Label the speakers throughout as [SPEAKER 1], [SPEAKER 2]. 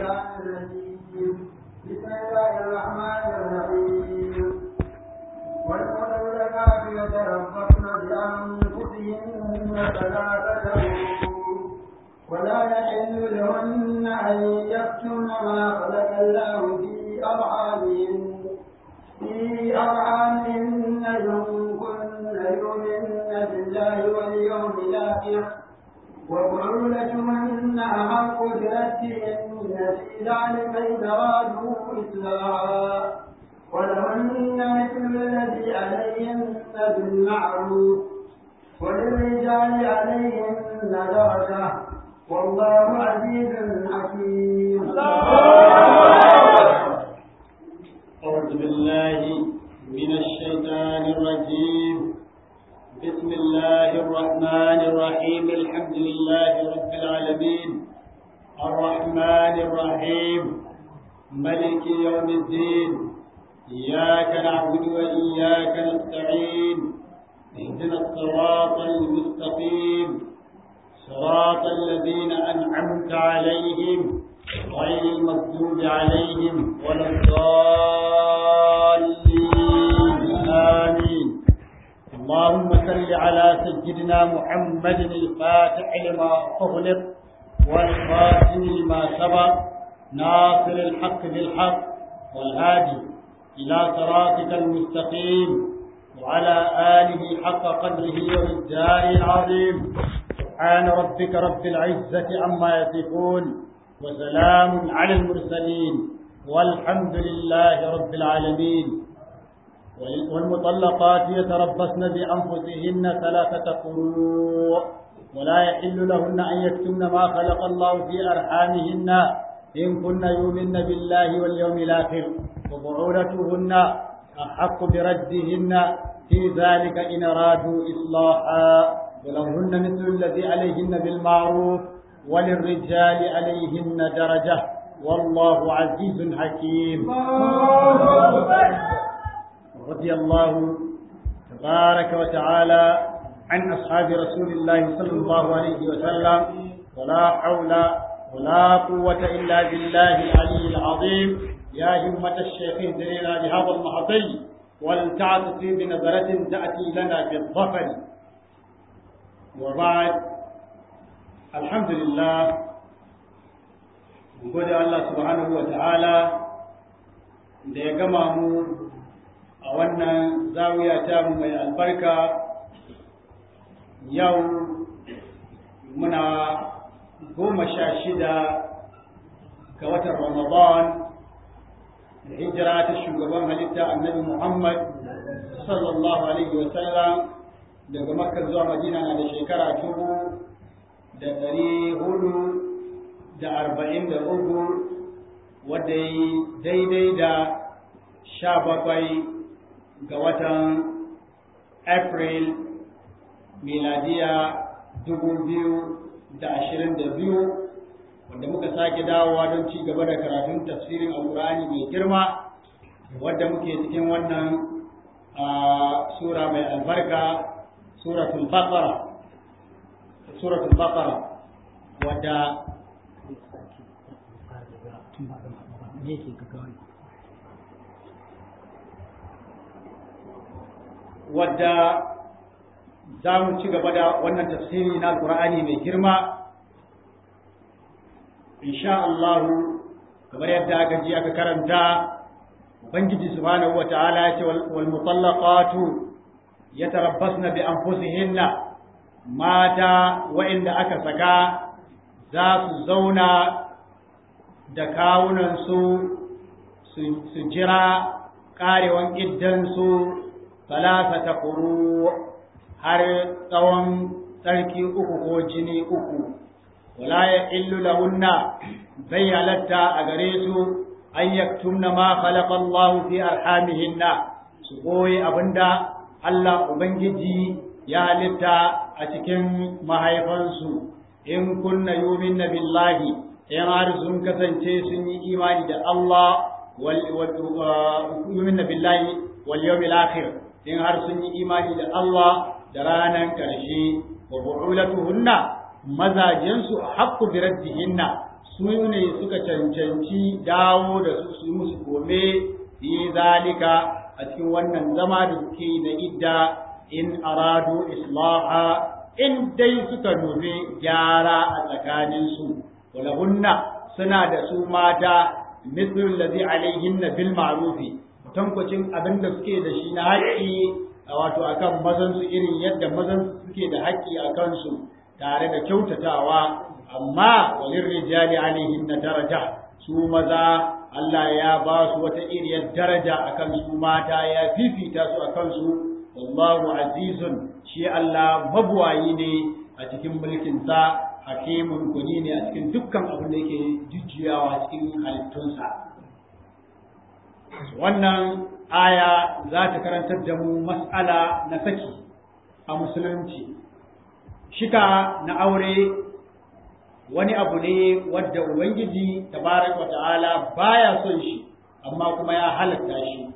[SPEAKER 1] بسم الله الرحمن الرحيم والمطلقات يتربصن بأنفسهن ثلاثة قروء ولا يحل لهن أن يكتمن ما خلق الله في أرحامهن إن كن يؤمن بالله واليوم الآخر وبعولتهن أحق بردهن في ذلك إذا أرادوا إصلاحا ولهن مثل الذي عليهن بالمعروف وللرجال عليهن درجة والله عزيز حكيم.
[SPEAKER 2] أعوذ بالله من الشيطان الرجيم. بسم الله الرحمن الرحيم. الحمد لله رب العالمين الرحمن الرحيم ملك يوم الدين إياك نعبد وإياك نستعين اهدنا الصراط المستقيم صراط الذين أنعمت عليهم غير المغضوب عليهم ولا الضالين آمين. اللهم صل على سيدنا محمد الفاتح لما أغلق والخاتم لما سبق ناصر الحق بالحق والهادي إلى صراطك المستقيم وعلى آله حق قدره ومقداره العظيم. سبحان ربك رب العزة عما يصفون وسلام على المرسلين والحمد لله رب العالمين. والمطلقات يتربصن بأنفسهن ثلاثة قروء ولا يحل لهن أن يكتمن ما خلق الله في أرحامهن إن كن يؤمن بالله واليوم الآخر وبعولتهن أحق بردهن في ذلك إن أرادوا إصلاحا ولهن مثل الذي عليهن بالمعروف وللرجال عليهن درجة والله عزيز حكيم. رضي الله تبارك وتعالى عن أصحاب رسول الله صلى الله عليه وسلم ولا حول ولا قوة إلا بالله العلي العظيم. يا همة الشيخ اهدنا بهذا المحطي ولتعطف بنظرة تأتي لنا بالظفر. وبعد الحمد لله gode Allah subhanahu wa ta'ala da ya gama mu a wannan zawiya ta mu mai albarka. Yau muna 16 ga watan Ramadan da hijira ta shugaban halitta annabi Muhammad sallallahu alaihi wa sallam daga Makka zuwa Madina na da shekara 443 wadda yi daidai da 17 ga watan April miladiya 2022 wanda muka sake dawowa don ci gaba da karatun tafsirin alkur'ani mai girma wadda muke cikin wannan sura mai albarka suratul baqara wadda za mu ci gaba da wannan tafsiri na alkur'ani mai girma insha Allah. kamar yadda aka ji aka karanta, ubangiji subhanahu wataala ya ce wal mutallaqatu yatarabbasna bi anfusihinna, mata wa'inda aka saka za su zauna da kawunansu su jira karewan iddansu salasata quru har tsawon tsarki uku ko jini uku. wala ya illu lahunna, bai halatta a gare su an yaktumna ma khalaqa Allah fi arhamihinna, su koyi abinda Allah ubangiji ya halitta a cikin mahaifansu. in kunna yu'minna billahi, in har sun kasance sun yi imani da Allah yu'minna billahi wal yawmil akhir, in har sun yi imani da Allah da ranan karshe. wa bu'ulatuhunna, mazajensu haqqu bi raddihinna, su ne suka cancanci dawo da su yi musu kome yi zalika a cikin wannan zama da suke na idda in aradu islaha in dai suka nufi gyara a tsakaninsu walahunna suna da su mata mithlul ladhi alaihinna bil ma'rufi tankwacin abin da suke da shi na haƙƙi wato akan mazan su irin yadda mazan suke da haƙƙi a kansu tare da kyautatawa amma walin rijali alaihinna daraja su maza Allah ya ba su wata iriyar daraja akan su mata ya fifita su akan su wallahu azizun shi Allah mabuwayi ne a cikin mulkinsa hakimun kuni ne a cikin dukkan abin da yake jujjuyawa cikin halittunsa wannan aya za ta karantar da mu mas'ala na saki a musulunci shika na aure wani abu ne wadda ubangiji tabaraka ta'ala baya son shi amma kuma ya halatta shi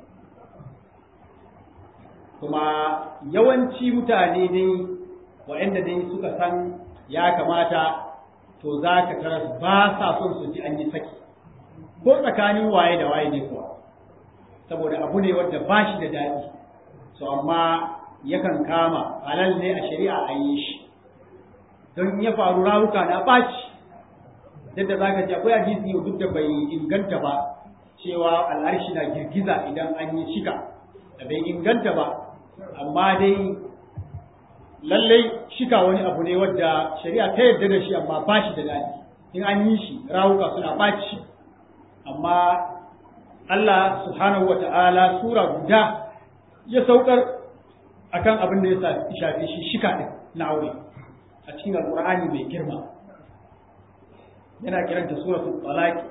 [SPEAKER 2] kuma yawanci mutane dai waɗanda dai suka san ya kamata to za ka taras ba sa son su ji an yi saki ko tsakanin waye da waye ne kuwa saboda abu ne wanda ba shi da daɗi so amma yakan kama halal ne a shari'a a yi shi don ya faru rawuka na ɓaci yadda za ka ji akwai hadisi duk da bai inganta ba cewa al'arshi na girgiza idan an yi shika da bai inganta ba amma dai lallai shika wani abu ne wadda shari'a ta yarda da shi amma ba shi da daɗi in an yi shi rawuka suna ɓaci amma Allah subhanahu wa ta'ala sura guda ya saukar akan abin da ya shafi shi shika ɗin na aure a cikin alƙur'ani mai girma yana kiranta suratul talaq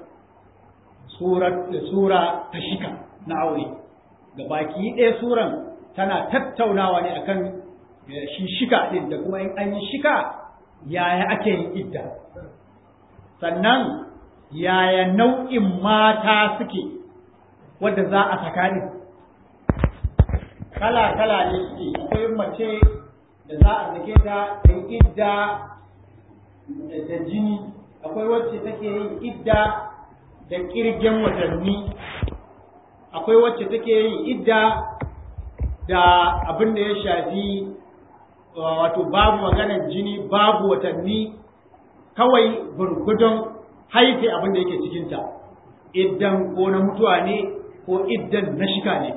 [SPEAKER 2] sura ta shika na aure ga baki ɗaya suran tana tattaunawa ne akan shi shika ɗin da kuma in an yi shika yaya ake yin idda sannan yaya nau'in mata suke wadda za a saka ɗin kala-kala ne suke akwai mace da za a sake ta da idda da jini akwai wacce take yin idda da kirgen watanni akwai wacce take yin idda da abin da ya shafi wato babu maganar jini babu watanni kawai gurgudun haife abin da yake cikinta iddan ko na mutuwa ne ko iddan na shika ne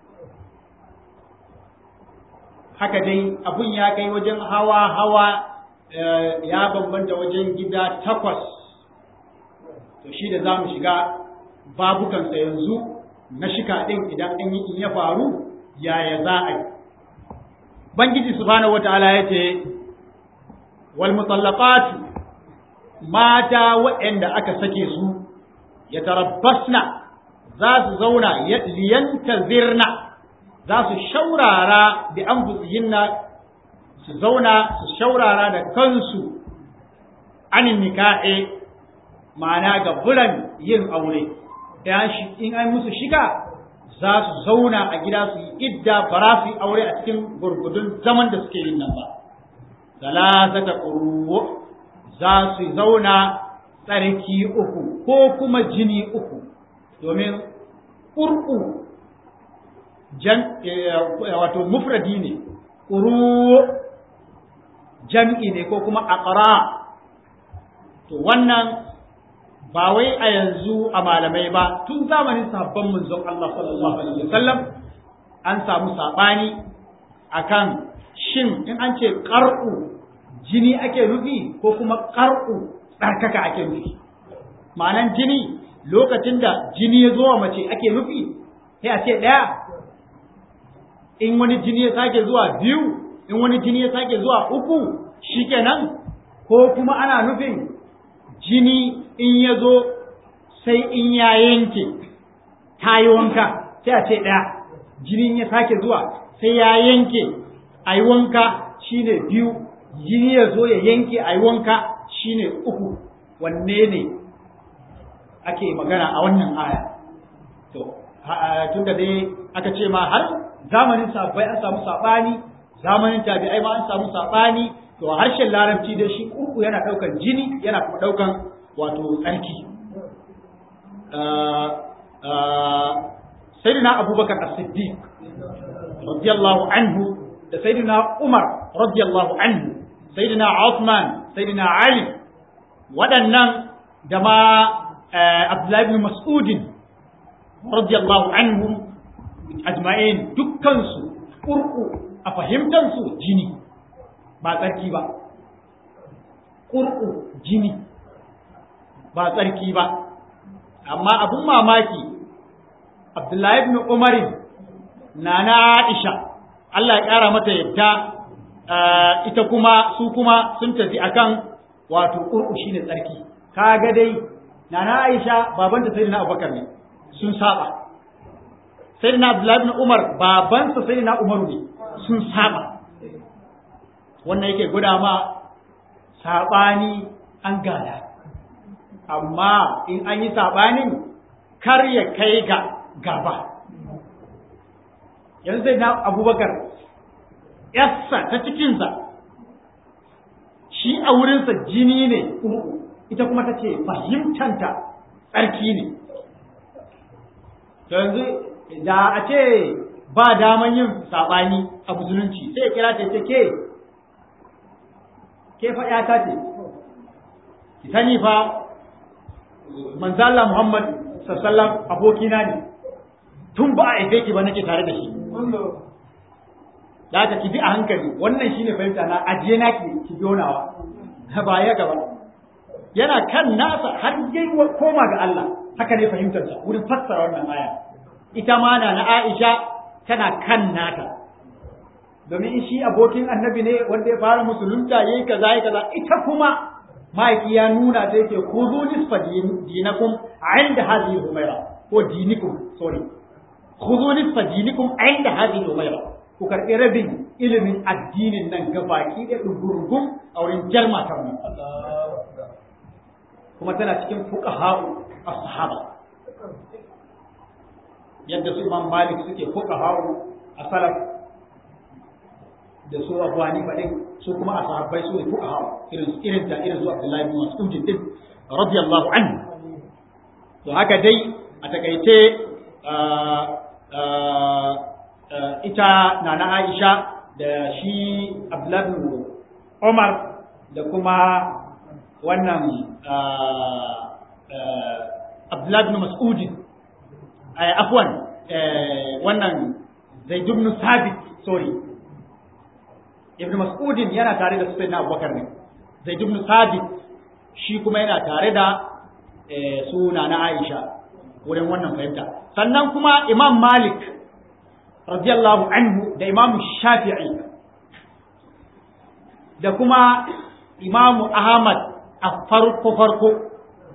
[SPEAKER 2] haka dai abun ya kai wajen hawa ya bambanta wajen gida 8 to shi da za mu shiga babukansa yanzu na shika ɗin idan an yi in ya faru yaya za a yi bangiji subhanahu wataala ya ce wal mutallaqatu mata waɗanda aka sake su ya tarabbasna za su zauna liyantazirna za su shaurara bi anfusihinna su zauna su shaurara da kansu anin nika'i ma'ana ga buran yin aure in an musu shiga za su zauna a gida su yi idda ba su yi aure a cikin gurgudun zaman da suke yin nan ba salasata quru za su zauna tsarki 3 ko kuma jini 3 domin qur'u wato mufradi ne quru jam'i ne ko kuma aqra to wannan ba wai a yanzu a malamai ba tun zamanin sahabban manzon Allah sallallahu alaihi wasallam an samu sabani akan shin in an ce qar'u jini ake nufi ko kuma qar'u tsarkaka ake nufi ma'anan jini lokacin da jini ya zo wa mace ake nufi sai a ce ɗaya in wani jini ya sake zuwa 2 in wani jini ya sake zuwa 3 shikenan ko kuma ana nufin jini in ya zo sai in ya yanke ta yi wanka sai a ce ɗaya jini ya sake zuwa sai ya yanke a yi wanka shine 2 jini ya zo ya yanke a yi wanka shine 3 wanne ne ake magana a wannan aya to tunda dai aka ce ma har zamanin sahabbai an samu sabani zamanin tabi'ai ma an samu sabani to harshen larabci da shi uku yana daukan jini yana kuma daukan wato tsarki. Sayyidina Abubakar As-Siddiq radiyallahu anhu da Sayyidina Umar radiyallahu anhu, Sayyidina Uthman, Sayyidina Ali, waɗannan da ma Abdullah ibn Mas'ud radiyallahu anhum ajma'in, dukkan su qur'u a fahimtar su jini ba tsarki ba. Qur'u jini ba tsarki ba. Amma abun mamaki Abdullahi ibn Umar nana Aisha Allah ya kara mata yadda ita kuma su kuma sun tafi akan wato qur'u shine tsarki. Kaga dai nana Aisha babanta sayyidina Abubakar ne, sun saba. Sayyidina Abdullahi ibn Umar babansa sayyidina Umar ne, sun saba. Wannan yake guda ma sabani an gada. Amma in an yi saɓanin kar ya kai ga gaba. Yanzu sai na Abubakar yassa ta cikinsa shi a wurinsa jini ne, ita kuma ta ce fahimtanta tsarki ne. Yanzu da a ce ba daman yin saɓani a musulunci sai ya kira ta ce ke faɗa ce, ki sani fa manzala Muhammad sallallahu abokina ne, tun ba a haife ki ba nake tare da shi. Da aka ki bi a hankali, wannan shine fahimta na, ajiye na ki donawa ba ya gaba. Yana kan nasa har yayi koma ga Allah, haka ne fahimtarsa wurin fassara wannan aya. Ita ma na Aisha tana kan nata, domin shi abokin annabi ne wanda ya fara musulunta yayi kaza ita kuma ma'aiki ya nuna ta yake khudhu nisfa dinakum inda hadhihi humaira, ko dinikum, sorry, khudhu nisfa dinikum inda hadhihi humaira, ku karbi rabin ilimin addinin nan gabaki da dungurungum a wurin jarma ta mu. Kuma tana cikin fuqaha'u as-sahaba, yadda su Imam Malik suke fuqaha'u as-salaf da su Abu Hanifa din, su kuma a sahabbai su ne fuqaha irin su Abdullahi ibn Mas'ud din radiyallahu anhu. To haka dai a takaice ita nana Aisha da shi Abdullahi ibn Umar da kuma wannan Abdullahi ibn Mas'ud afwan wannan Zaid ibn Thabit, sorry, Ibn Mas'udin yana tare da Sayyidina Abubakar ne. Zaid ibn Thabit shi kuma yana tare da suna na Aisha wurin wannan fahimta. Sannan kuma Imam Malik radiyallahu anhu da Imam Shafi'i da kuma Imam Ahmad a farko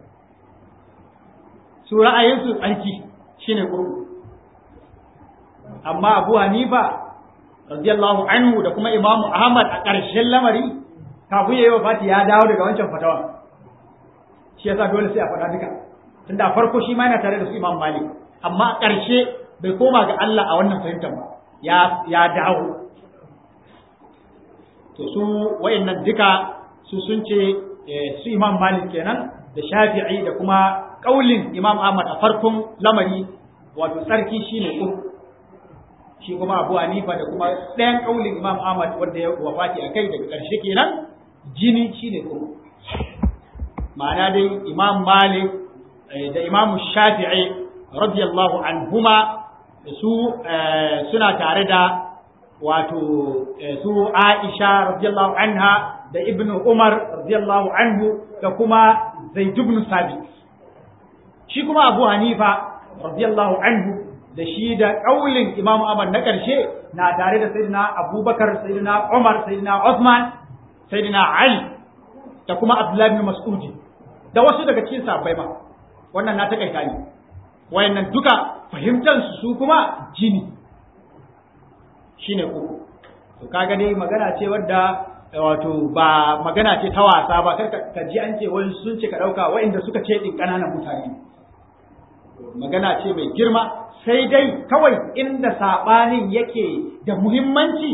[SPEAKER 2] su ra'ayinsu tsarki shine qur'u. Amma Abu Hanifa radiyallahu anhu da kuma Imam Ahmad a ƙarshen lamari kafin yayi wafati ya dawo daga wancan fatawa. Shi yasa dole sai a faɗa duka. Tunda farko shi ma yana tare da su Imam Malik, amma a ƙarshe bai koma ga Allah a wannan fahimtar ba. Ya dawo. To su wayannan duka su sun ce su Imam Malik kenan da Shafi'i da kuma kaulin Imam Ahmad a farkon lamari, wato tsarki shine qur'u. Shi kuma Abu Hanifa da kuma ɗayan ƙaulin Imam Ahmad wanda ya wafati a kai daga ƙarshe kenan jini shi ne kuma. Ma'ana dai Imam Malik da Imam Shafi'i radiyallahu anhuma su suna tare da wato su Aisha radiyallahu anha da Ibn Umar radiyallahu anhu da kuma Zaid ibn Thabit. Shi kuma Abu Hanifa radiyallahu anhu da shi da ƙaulin Imam Ahmad na ƙarshe na tare da Sayyidina Abubakar, Sayyidina Umar, Sayyidina Uthman, Sayyidina Ali da kuma Abdullahi ibn Mas'ud da wasu daga cikin sahabbai ma. Wannan na takaita ne. Wayannan duka fahimtar su kuma jini shine uku. To kaga dai magana ce wadda wato ba magana ce ta wasa ba, kar ka ji an ce wani sun ce ka dauka wayanda suka ce din kananan mutane. Magana ce mai girma, sai dai kawai inda saɓanin yake da muhimmanci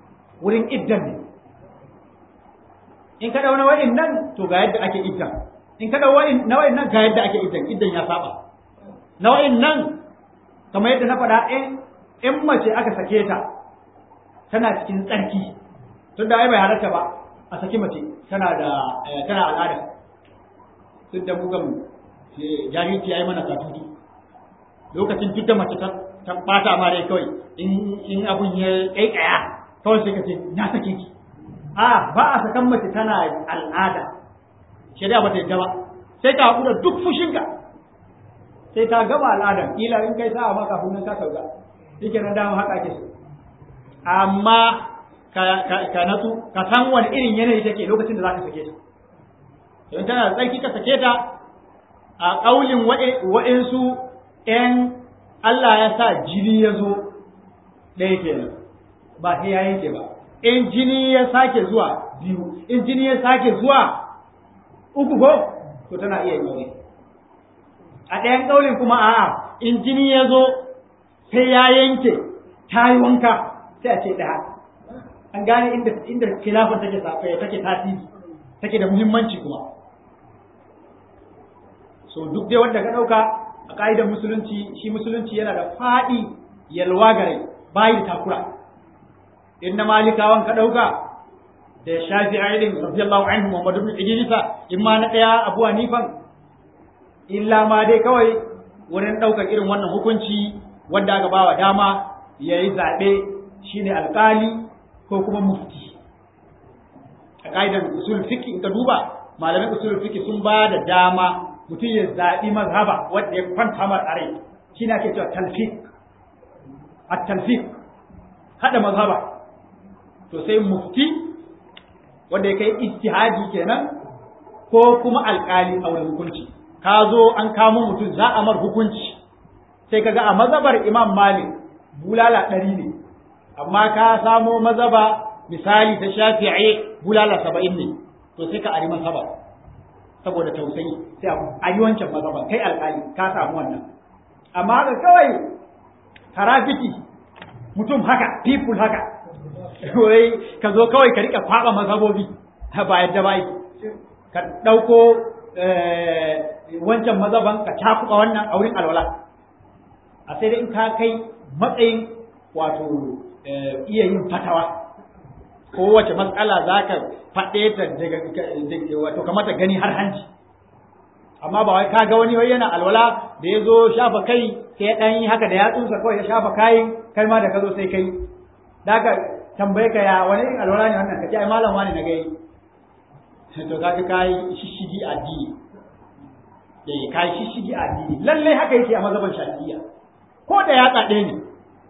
[SPEAKER 2] wurin iddan ne. In ka dauna wa'in nan to ga yadda ake iddan, in ka dau nau'in nan ga yadda ake iddan ya saba nau'in nan kamar yadda na faɗa in mace aka sake ta tana cikin tsarki tun da ai bai halarta ba a saki mace tana al'ada tun da mugan jahilci ya yi mana katutu lokacin duk da mace ta bata ma rai kawai in abun ya kaikaya kawai sai ka ce na sake ki ba a sakan mace tana al'ada shari'a ba ta yadda ba sai ka haƙura duk fushinka sai ta gama al'adar kila in kai sa'a ma kafin nan ka sauka shike nan dama haka ake so amma ka natsu ka san wani irin yanayi take lokacin da zaka sake ta don tana da tsarki ka sake ta a kaulin wa'insu ɗan Allah ya sa jini ya zo ɗaya kenan ba sai ya yanke ba in jini ya sake zuwa biyu in jini ya sake zuwa uku ko to tana iya yin aure a ɗayan ƙaunin kuma a'a in jini ya zo sai ya yanke ta yi wanka sai a ce ɗaya an gane inda khilafin take tasiri take da muhimmanci kuma so duk dai wanda ka ɗauka a ƙa'idar musulunci shi musulunci yana da faɗi yalwa gare bayi da takura in na malikawan ka ɗauka da shafi'i din radiyallahu anhu Muhammad ibn Idrisa in ma na ɗaya Abu Hanifan illa ma dai kawai wurin ɗaukar irin wannan hukunci wanda aka bawa dama ya yi zaɓe shine alƙali ko kuma mufti a ƙa'idar usul fiqh in ka duba malamin usul fiqh sun ba da dama mutum ya zaɓi mazhaba wanda ya kwanta mar a rai shine ake cewa talfiq at-talfiq hada mazhaba to sai mufti wanda ya kai ijtihadi kenan ko kuma alƙali a wurin hukunci ka zo an kamo mutum za a mar hukunci sai kaga a mazhabar Imam Malik bulala 100 ne amma ka samo mazhaba misali ta Shafi'i bulala 70 ne to sai ka ari mazhaba saboda tausayi sai a yi wancan mazhaba kai alƙali ka samu wannan amma haka kawai karafiti mutum haka people haka wai ka zo kawai ka rika kwaba mazhabobi ba yadda bai ka dauko wancan mazhaban ka takuba wannan a wurin alwala a sai dai in ka kai matsayin wato iya yin fatawa ko wace matsala zaka faɗe ta daga wato kamata gani har hanci amma ba wai kaga wani wai yana alwala da ya zo shafa kai sai ya ɗan yi haka da yatsunsa kawai ya shafa kai ma da ka zo sai kai da ka tambaye ka ya wani irin alwala ne wannan ka ce ai malam wani na gai to kaga kai shishigi addini kai shishigi addini lalle haka yake a mazhaban shafi'iyya ko da yatsa ɗaya ne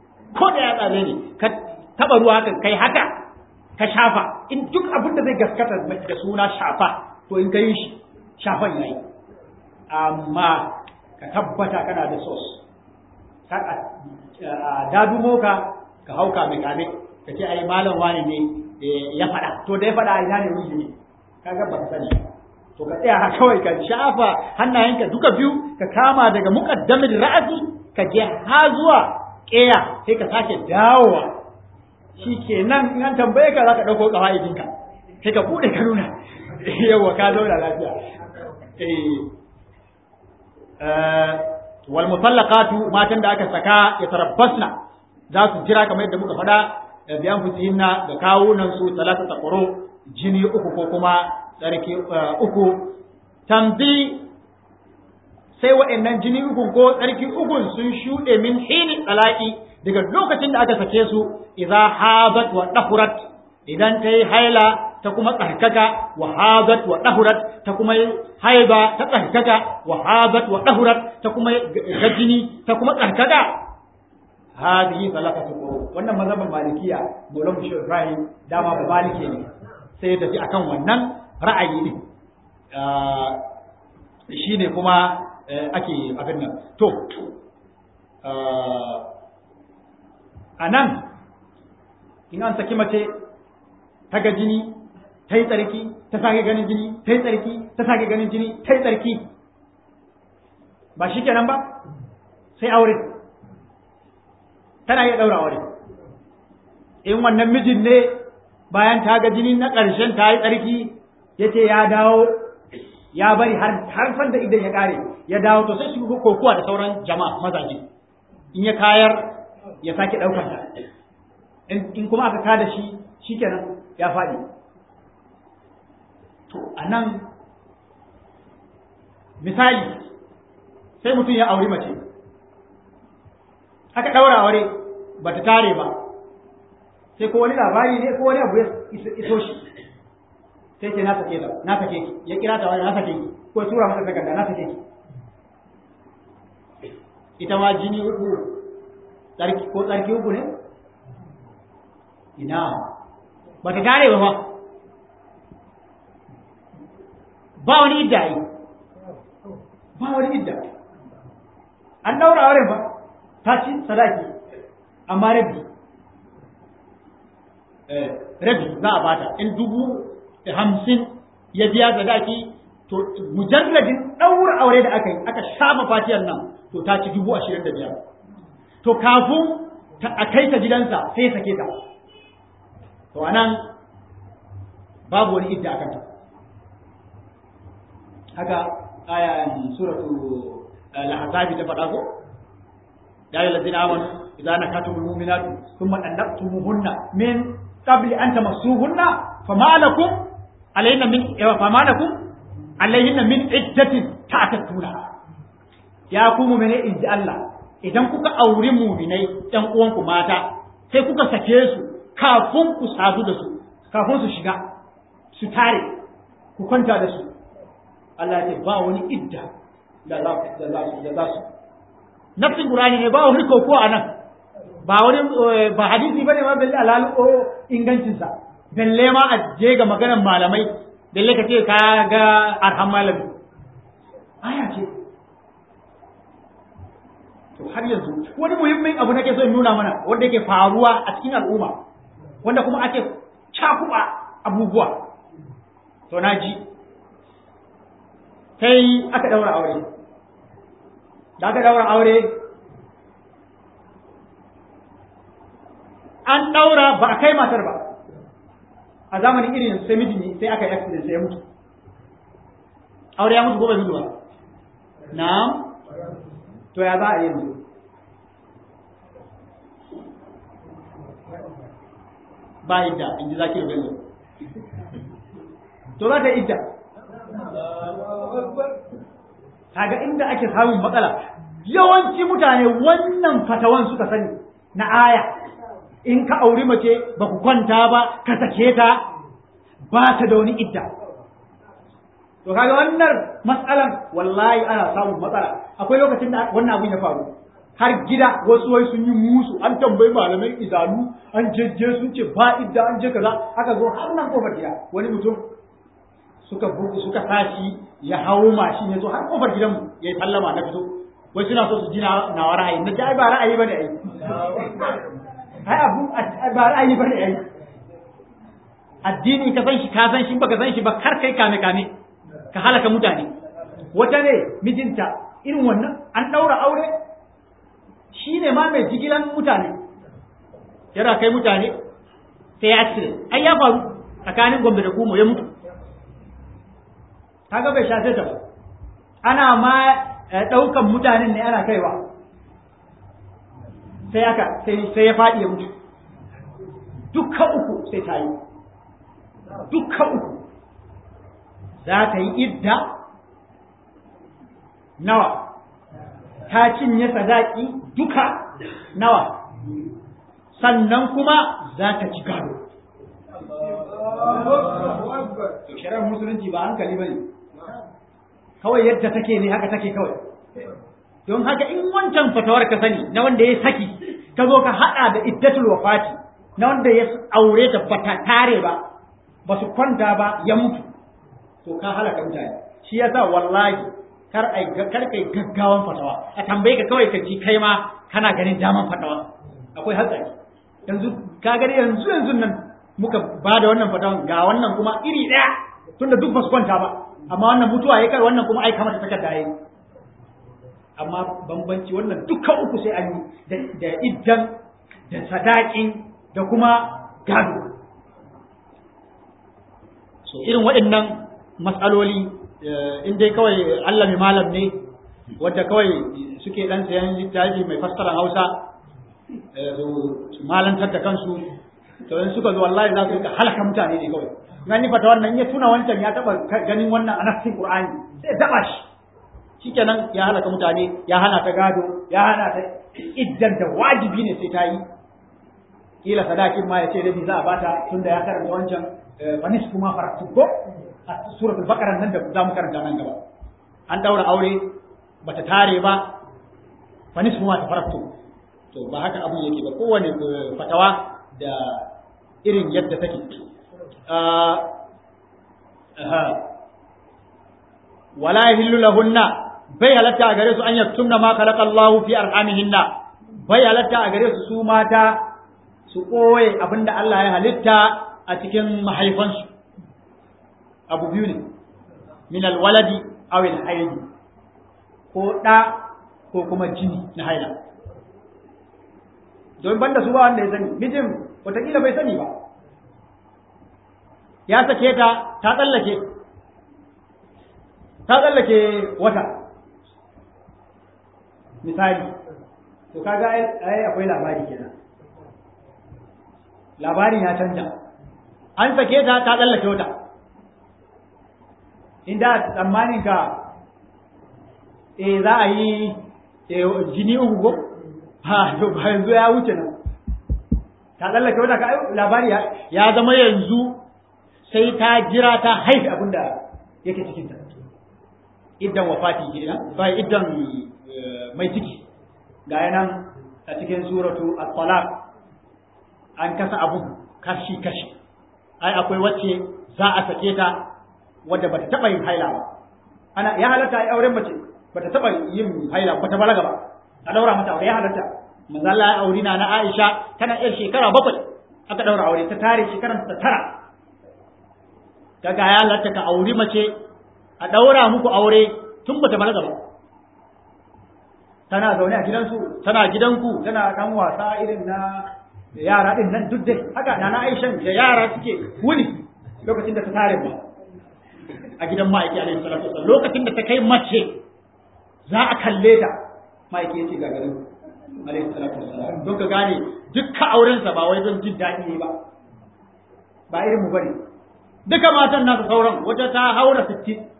[SPEAKER 2] ka taba ruwa haka kai haka ka shafa in duk abin da zai gaskata da suna shafa to in kai shi shafan yayi amma ka tabbata kana da sos ka dadumo ka hauka mai kame ka ce ai malam wani ne ya faɗa to da ya faɗa ina ne wuri ne kaga ba ka sani to ka tsaya kawai ka shafa hannayenka duka biyu ka kama daga muqaddamin ra'asi ka je har zuwa ƙeya sai ka sake dawowa shikenan in an tambaye ka zaka dauko kawaidinka sai ka bude ka nuna yawa ka zauna lafiya wal mutallaqatu matan da aka saka ya tarabbasna za su jira kamar yadda muka faɗa biyan fusihinna da kawunan su talata taquru jini uku ko kuma tsarki uku tambi sai wa'annan jini uku ko tsarki uku sun shuɗe min hini talaqi daga lokacin da aka sake su idza habat wa dahurat idan ta yi haila ta kuma tsarkaka wa habat wa dahurat ta kuma haiba ta tsarkaka wa habat wa dahurat ta kuma gajini ta kuma tsarkaka hadihi salafatu qurun wannan mazhabin malikiya Maulana Shehu Ibrahim dama ba malike ne sai ya tafi akan wannan ra'ayi ne shine kuma ake abin nan to anan in an saki mace ta ga jini ta yi tsarki ta sake ganin jini ta yi tsarki ta sake ganin jini ta yi tsarki ba shi kenan ba sai aure tana iya ɗaura aure in wannan mijin ne bayan ta ga jini na ƙarshen ta yi tsarki ya ce ya dawo ya bari har san da idan ya kare ya dawo to sai su kokuwa da sauran jama'a mazaje in ya kayar ya sake daukar ta in kuma aka kada shi shikenan ya faɗi to anan misali sai mutum ya auri mace aka daura aure bata tare ba sai ko wani labari ne ko wani abu ya iso shi sai ce na sake ki ya kira ta wani na sake ki ko tura masa takarda na sake ki ita ma jini uku tsarki uku ne ina bata tare ba ba wani idda yi ba wani idda an daura auren ba ta ci sadaki amma rabi za a bata in 50,000 ya biya sadaki to mujarradin daura aure da aka yi aka shafa fatiyar nan to ta ci 25,000 to kafin a kai ta gidansa sai sake ta to anan babu wani idda akan ta haka ayan suratu al-ahzab ta faɗa ko ya ayyuhal ladina amanu idza nakatumul mu'minatu thumma talaqtumuhunna min qabli an tamassuhunna fama lakum alayhinna min iddatin ta'tadduna ya ku mu'mine inji Allah idan kuka auri mu'minai ɗan uwanku mata sai kuka sake su kafin ku sadu da su kafin su shiga su tare ku kwanta da su Allah ya ce ba wani idda da za su nafsin Qur'ani ne ba wani koko a nan ba wani ba hadisi bane ma balle alalu ko ingancin sa balle ma a je ga maganar malamai balle ka ce ka ga arham malami aya ce to har yanzu wani muhimmin abu nake so in nuna mana wanda yake faruwa a cikin al'umma wanda kuma ake cakuba abubuwa to naji sai aka daura aure da aka daura aure an daura ba a kai matar ba a zamanin irin sai miji ne sai aka yi accident sai ya mutu aure ya mutu ko bai mutu ba na'am to ya za a yi yanzu ba idda in ji zaki bello to za ta yi idda kaga inda ake samun matsala yawanci mutane wannan fatawan suka sani na aya in ka auri mace ba ku kwanta ba ka sake ta ba ta da wani idda to kaga wannan matsalan wallahi ana samun matsala akwai lokacin da wannan abin ya faru har gida wasu wai sun yi musu an tambayi malamai idanu an jejje sun ce ba idda an je kaza aka zo har nan kofar gida wani mutum suka tashi ya hawo mashin ya zo har kofar gidanmu ya yi sallama na fito wai suna so su ji na ra'ayi na ji ai ba ra'ayi bane ai ai abu ba ra'ayi bane ai addini ka san shi ka san shi baka san shi ba kar kai kame ka halaka mutane wata ne mijinta irin wannan an daura aure shine ma mai jigilan mutane yana kai mutane sai ya cire ai ya faru tsakanin Gombe da Kumo ya mutu kaga bai shafe ta ba ana ma daukan mutanen ne ana kaiwa sai ya faɗi ya mutu dukkan uku sai ta yi dukkan uku za ta yi idda nawa ta cinye sadaki duka nawa sannan kuma za ta ci gado to shari'ar musulunci ba hankali bane kawai yadda take ne haka take kawai don haka in wancan fatawar ka sani na wanda ya saki ka zo ka hada da iddatul wafati na wanda ya aure ta bata tare ba ba su kwanta ba ya mutu to ka halaka mutane shi yasa wallahi kar kai gaggawan fatawa a tambaye ka kawai ka ji kai ma kana ganin daman fatawa akwai hatsari yanzu ka gani yanzu nan muka ba da wannan fatawan ga wannan kuma iri daya tunda duk ba su kwanta ba amma wannan mutuwa ya kai wannan kuma ai kamar takarda yayi amma bambanci wannan dukkan uku sai an yi da iddan da sadaqin da kuma gado so irin waɗannan matsaloli in dai kawai Allah mai malam ne wadda kawai suke dan sayan littafi mai fassara Hausa su malantar da kansu to in suka zo wallahi za su halaka mutane ne kawai gani fata wannan ya tuna wancan ya taba ganin wannan a nafsin Qur'ani sai taba shi shikenan ya halaka mutane ya hana ta gado ya hana ta iddan da wajibi ne sai ta yi kila sadakin ma ya ce rabi za a bata tunda ya karanta wancan fanis kuma faratu ko a suratul baqara nan da za mu karanta nan gaba an daura aure bata tare ba fanis kuma ta faratu to ba haka abu yake ba kowane fatawa da irin yadda take wala yahillu lahunna bai halatta a gare su an yaktumna ma khalaqa Allahu fi arhamihinna bai halatta a gare su su mata su koye abinda Allah ya halitta a cikin mahaifansu abu biyu ne min alwaladi aw alhayd ko da ko kuma jini na haila don banda su ba wanda ya sani mijin wataƙila bai sani ba ya sake ta tsallake wata misali to kaga ai akwai labari kenan labarin ya canja an sake ta tsallake wata inda tsammanin ka za a yi jini uku ko ha to yanzu ya wuce nan ta tsallake wata ka labari ya zama yanzu sai ta jira ta haifi abinda yake cikin ta iddan wafati kenan bai iddan mai ciki ga yanan a cikin suratu at-talaq an kasa abun kashi ai akwai wacce za a sake ta wadda bata taba yin haila ba ana ya halatta ai auren mace bata taba yin haila bata balaga ba a daura mata aure ya halatta manzo Allah ya auri na Aisha tana yar shekara 7 aka daura aure ta tare shekaran ta 9 kaga ya halatta ka auri mace a daura muku aure tun bata balaga ba tana zaune a gidansu tana gidanku tana dan wasa irin na yara din nan duk dai haka nana Aisha da yara suke wuni lokacin da ta tare ba a gidan ma'aiki alaihi salatu wasallam lokacin da ta kai mace za a kalle ta ma'aiki yace ga garin alaihi salatu wasallam don ka gane dukkan auren sa ba wai don jin daɗi ne ba irin mu bane duka matan nasu sauran wata ta haura 60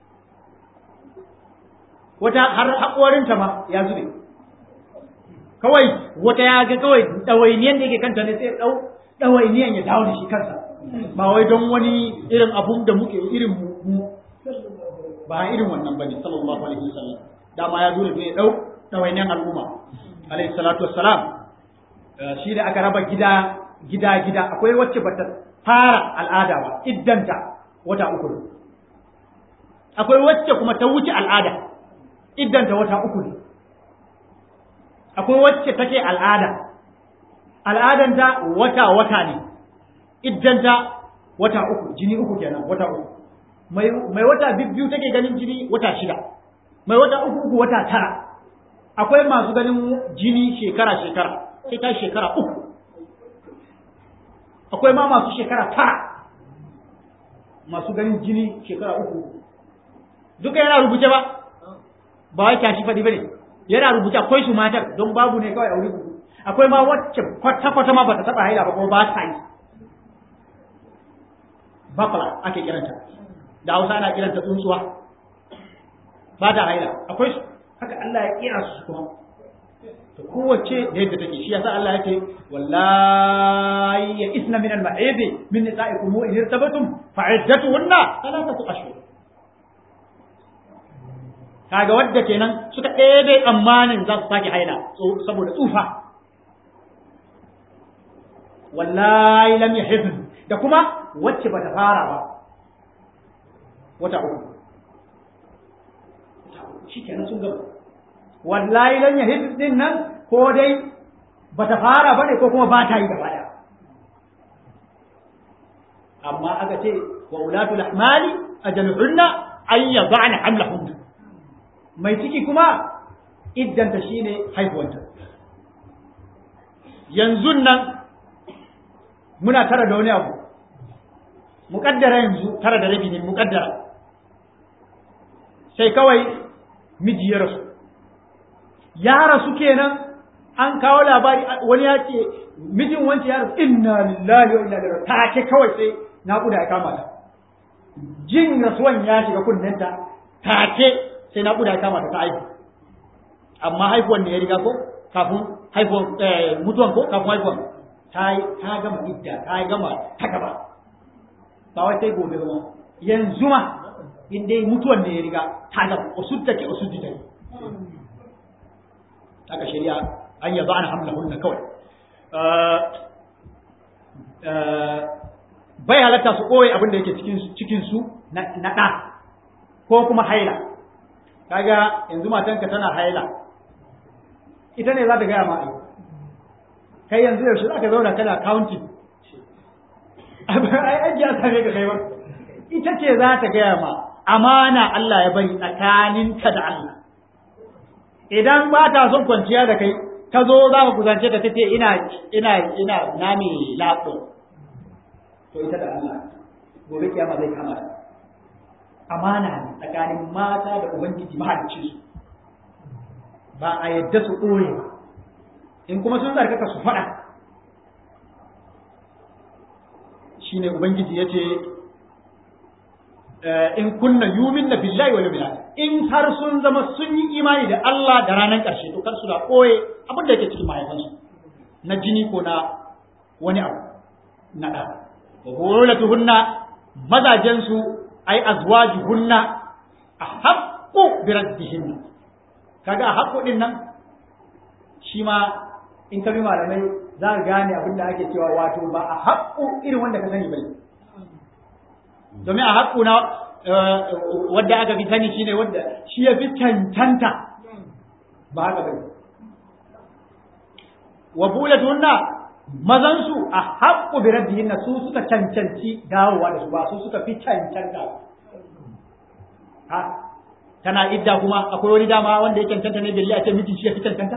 [SPEAKER 2] wata har haƙorinta ma ya zube kawai wata ya ga kawai ɗawainiyan da yake kanta ne sai ɗawainiyan ya dawo da shi kansa ba wai don wani irin abun da muke irin mu ba irin wannan bane sallallahu alaihi wasallam dama ya dole ne ɗawainiyan al'umma alaihi salatu wassalam shi da aka raba gida akwai wacce bata fara al'ada ba iddanta wata uku akwai wacce kuma ta wuce al'ada iddanta wata uku ne akwai wacce take al'adanta wata ne iddanta wata uku jini uku kenan wata uku mai wata biyu take ganin jini wata 6 mai wata uku wata 9 akwai masu ganin jini shekara sai ta shekara 3 akwai ma masu shekara 9 masu ganin jini shekara 3 duka yana rubuce ba wai tashi fadi bane yana rubuta akwai su matar don babu ne kawai aure akwai ma wacce kwata ma bata taba haila ba kuma ba ta yi bakala ake kiranta da Hausa ana kiranta tsuntsuwa ba ta haila akwai su haka Allah ya kira su kuma to kowace da yadda take shi yasa Allah yake wallahi ya isna min al-ma'id min nisa'ikum in irtabatum fa'iddatuhunna 3 ashhur kaga wadda kenan suka ɗebe tsammanin za su sake haila saboda tsufa wallahi lam yahid da kuma wacce bata fara ba wata uku shi kenan sun gaba wallahi lam yahid din nan ko dai bata fara ba ne ko kuma ba ta yi gaba daya amma aka ce wa ulatul ahmali ajaluhunna an yad'ana hamlahunna mai ciki kuma iddanta shine haihuwanta yanzu nan muna tara da wani abu muƙaddara yanzu tara da rabi ne muƙaddara sai kawai miji ya rasu kenan an kawo labari wani ya ce mijin wanci ya rasu inna lillahi wa inna ilaihi raji'un ta ce kawai sai naƙuda ya kama ta jin rasuwan ya shiga kunnenta ta ce sai naƙuda ya kama ta ta haihu amma haihuwan ne ya riga ko kafin haihuwan mutuwan ko kafin haihuwan ta gama idda ta gama ta gaba ba wai sai gobe ba yanzu ma in dai mutuwan ne ya riga ta gaba usudda ke haka shari'a an yaza an hamlahunna kawai bai halatta su koyi abin da yake cikin su na ɗa ko kuma haila kaga yanzu matanka tana haila ita ne za ta gaya ma kai yanzu yaushe za ka zauna kana counting ai an ji an same ka kai ba ita ce za ta gaya ma amana Allah ya bari tsakaninka da Allah idan ba ta son kwanciya da kai ta zo za ka kusance ta tace ina na me labo to ita da Allah gobe kiyama zai kama ta amana ne tsakanin mata da ubangiji mahalicci su ba a yadda su ɓoye ba in kuma sun zarkaka su faɗa shine ubangiji ya ce in kunna yumin na billahi wal yawmil in har sun zama sun yi imani da Allah da ranar ƙarshe to kar su da ɓoye abin da yake cikin mahaifansu na jini ko na wani abu na ɗa wa hulatuhunna mazajensu ai azwajuhunna ahaqqu bi raddihinna kaga ahaqqu din nan shi ma in ka bi malamai za ka gane abin da ake cewa wato ba ahaqqu irin wanda ka sani bane domin ahaqqu na wanda aka fi sani shine wanda shi ya fi cancanta ba haka bane wa bulatuhunna mazan su ahaqqu bi raddihinna su suka cancanci dawowa da su ba su suka fi cancanta tana idda kuma akwai wani dama wanda ya cancanta ne billi a ce miji shi ya fi cancanta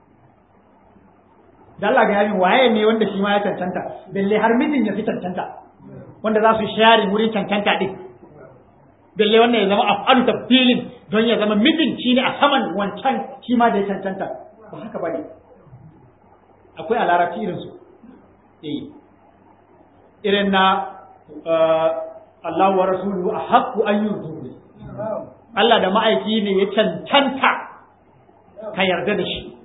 [SPEAKER 2] da Allah ga yamin waye ne wanda shi ma ya cancanta billi har mijin ya fi cancanta wanda za su share wurin cancanta din billi wannan ya zama afalu tafdilin don ya zama mijin shi ne a saman wancan shi ma da ya cancanta ba haka bane akwai a larabci irin su irin na Allah wa rasuluhu ahaqqu an yurduhu Allah da ma'aiki ne ya cancanta ka yarda da shi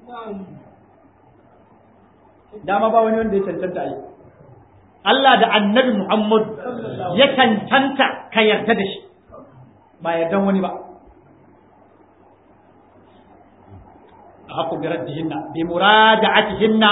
[SPEAKER 2] dama ba wani wanda ya cancanta yi Allah da annabi Muhammad ya cancanta ka yarda da shi ba yardan wani ba a haƙo bi raddihinna bi murada'atihinna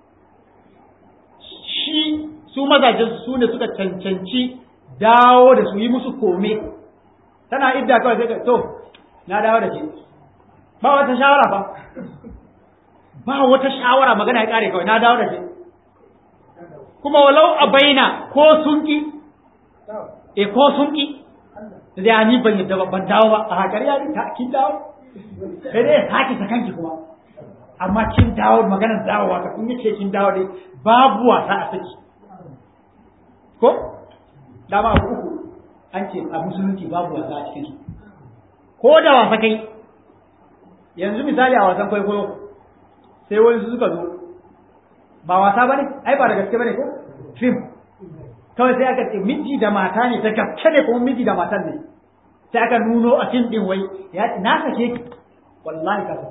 [SPEAKER 2] shi su mazajen su ne suka cancanci dawo da su yi musu kome tana idda kawai sai ka to na dawo da ke ba wata shawara ba wata shawara magana ya kare kawai na dawo da ke kuma walau a baina ko sun ki ko sun ki da ni ban yadda ban dawo ba a hakari ya ta kin dawo sai dai saki sakanki kuma amma kin dawo maganar dawowa ka kun yace kin dawo dai babu wasa a saki ko dama abu uku an ce a musulunci babu wasa a cikin su ko da wasa kai yanzu misali a wasan kwaikwayo sai wani suka zo ba wasa bane ai ba da gaske bane ko film kawai sai aka ce miji da mata ne ta gaske ne kuma miji da matan ne sai aka nuno a film din wai ya na sake ki wallahi ka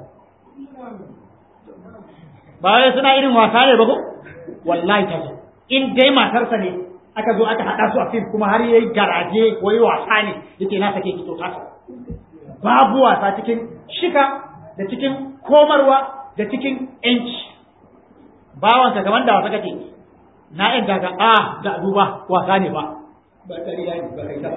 [SPEAKER 2] ba wai suna irin wasa ne ba ko wallahi ka in dai matarsa ne aka zo aka hada su a film kuma har yayi garaje wai wasa ne yace na sake ki to haka babu wasa cikin shika da cikin komarwa da cikin yanci bawansa kamar da wasa kake na yan daga da duba wasa ne ba ƙarya ne ba kai ta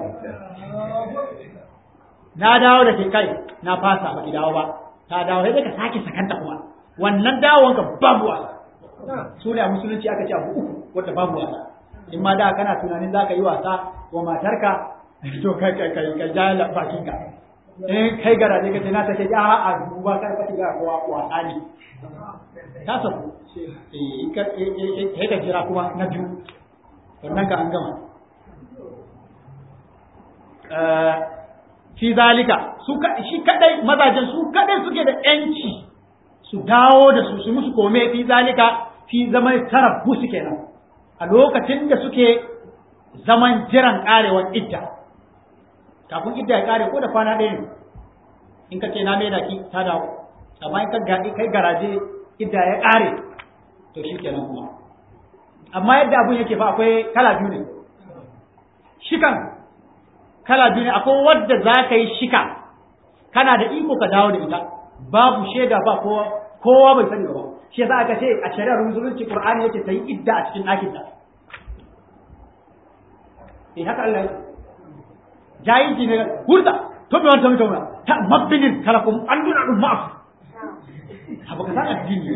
[SPEAKER 2] na dawo da ke kai na fasa ba ki dawo ba ta dawo sai ka sake sakanta kuma wannan dawowanka babu wasa su ne a musulunci aka ce abu uku wanda babu wasa in ma da kana tunanin za ka yi wasa wa matarka to ka ja bakinka in kai garaje ka ce na sake a duba kar ka ga kowa wasa ne ta sabu sai ka jira kuma na biyu wannan ka an gama fi zalika shi kadai mazajen su kadai suke da yanci su dawo da su musu kome fi zalika fi zaman tarabbusi kenan a lokacin da suke zaman jiran karewar idda kafin idda ya kare ko da kwana ɗaya ne in ka ce na mai da ki ta dawo amma in ka kai garaje idda ya kare to shi kenan kuma amma yadda abun yake fa akwai kala biyu ne shikan kala biyu ne akwai wadda za ka yi shika kana da iko ka dawo da ita babu shaida ba kowa bai sani ba shi yasa aka ce a shari'ar musulunci Qur'ani yake ta yi idda a cikin ɗakin ta haka Allah ya jayi ne hurda to me wanta mutum ta mabbinin kalakum anduna dum ma'af haba ka san addini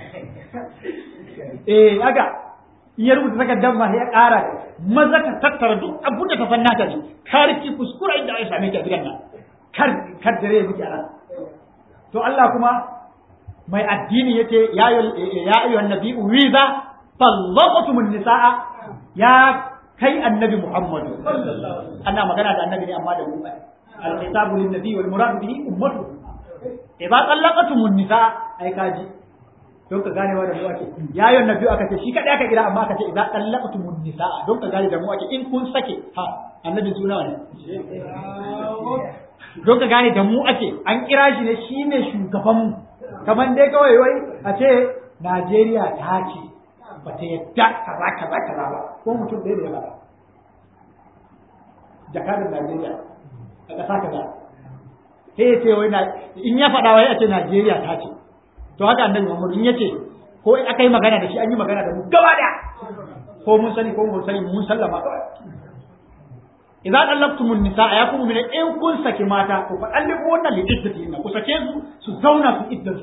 [SPEAKER 2] aga iya rubuta takardar ma ya ƙara maza ka tattara duk abin da ka san naka ne kar ki kuskura inda Aisha ne ke gidan nan kar dare miki a to Allah kuma mai addini yace ya ayyuhan nabiyyu wiza tallaqtumun nisaa ya kai annabi Muhammad ana magana da annabi ne amma da mu al-khitabu lin nabiy wal murad bihi ummatu idza tallaqtumun nisaa ai kaji don ka gane wa da mu ake yayon nabi aka ce shi kadai aka kira amma aka ce idza tallaqtumun nisaa don ka gane da mu ake in kun sake ha annabi suna ne don ka gane da mu ake an kira shi ne shine shugaban mu kaman dai kawai wai a ce Najeriya ta ce ba ta yadda kaza ba ko mutum ɗaya da ya faɗa jakadar Najeriya a ƙasa kaza sai ya ce wai in ya faɗa wai a ce Najeriya ta ce to haka annabi Muhammad in yace ko in aka yi magana da shi an yi magana da mu gaba daya ko mun sani ko mun sani mun sallama kawai idza talaqtumun nisaa yakum min in kun saki mata ko fa alliqu wannan li iddatihinna ku sake su zauna su iddatu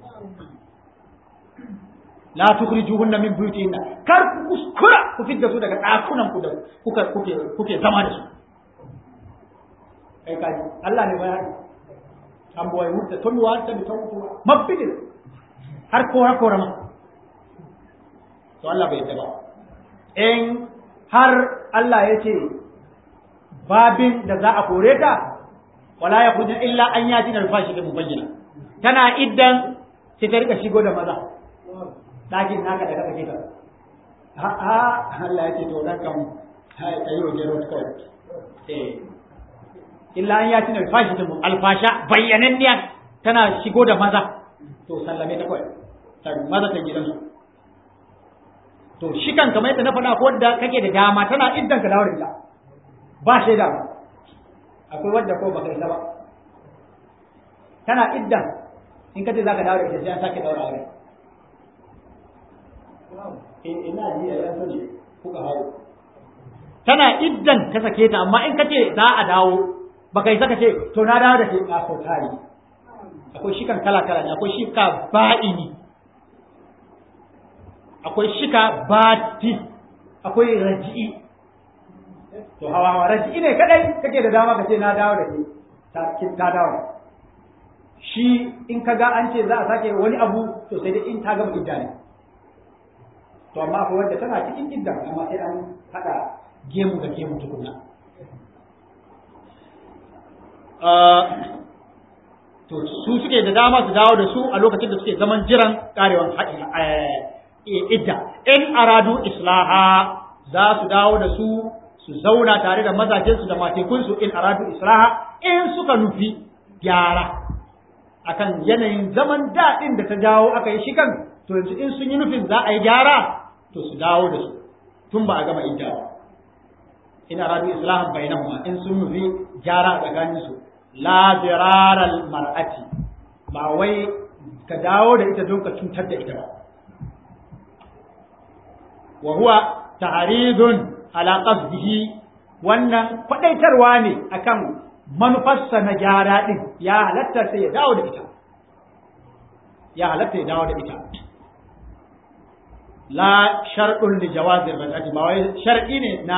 [SPEAKER 2] la tukhrijuhunna min buyutihinna kar ku kuskura ku fidda su daga dakunan ku da kuke zama da su kai kai Allah ne bayani an boye mutta tolwa ta bi tawwa mabbidin har kora ma to Allah bai yadda ba in har Allah ya ce babin da za a kore ta wala ya kujin illa an yaji na rufashi da mubayyana tana iddan sai ta rika shigo da maza dakin naka da kake ta Allah ya ce to dan kan ta yi wajen road kawai illa an yaji na rufashi da alfasha bayyananniya tana shigo da maza to sallame ta kawai maza ta gidansu to shi kan kamar yadda na faɗa ko da kake da dama tana iddan ka dawo da ita ba shaida ba akwai wadda ko baka isa ba tana iddan in kace zaka dawo da ita sai an sake daura aure ina ji ya sani kuka hawo tana iddan ka sake ta amma in kace za a dawo baka isa ka ce to na dawo da ke ka so tare akwai shikan kala-kala ne akwai shika ba'ini akwai shika bati akwai raji'i to hawa raji'i ne kadai kake da dama kace na dawo da ke ta dawo shi in kaga an ce za a sake wani abu to sai dai in ta gama idda ne to amma akwai wanda tana cikin idda amma sai an hada gemu da gemu tukunna to su suke da dama su dawo da su a lokacin da suke zaman jiran karewan idda in aradu islaha za su dawo da su zauna tare da mazajensu da matekunsu in aradu islaha in suka nufi gyara akan yanayin zaman daɗin da ta jawo aka yi shikan to yanzu in sun yi nufin za a yi gyara to su dawo da su tun ba a gama idda ba in aradu islahan bainahuma in sun nufi gyara a tsakaninsu la diraral mar'ati ba wai ka dawo da ita don ka cutar da ita ba wa huwa tahridun ala qasdihi wannan kwadaitarwa ne akan manufarsa na gyara din ya halatta sai ya dawo da ita la shar'un li jawazi raj'ati ba wai shar'i ne na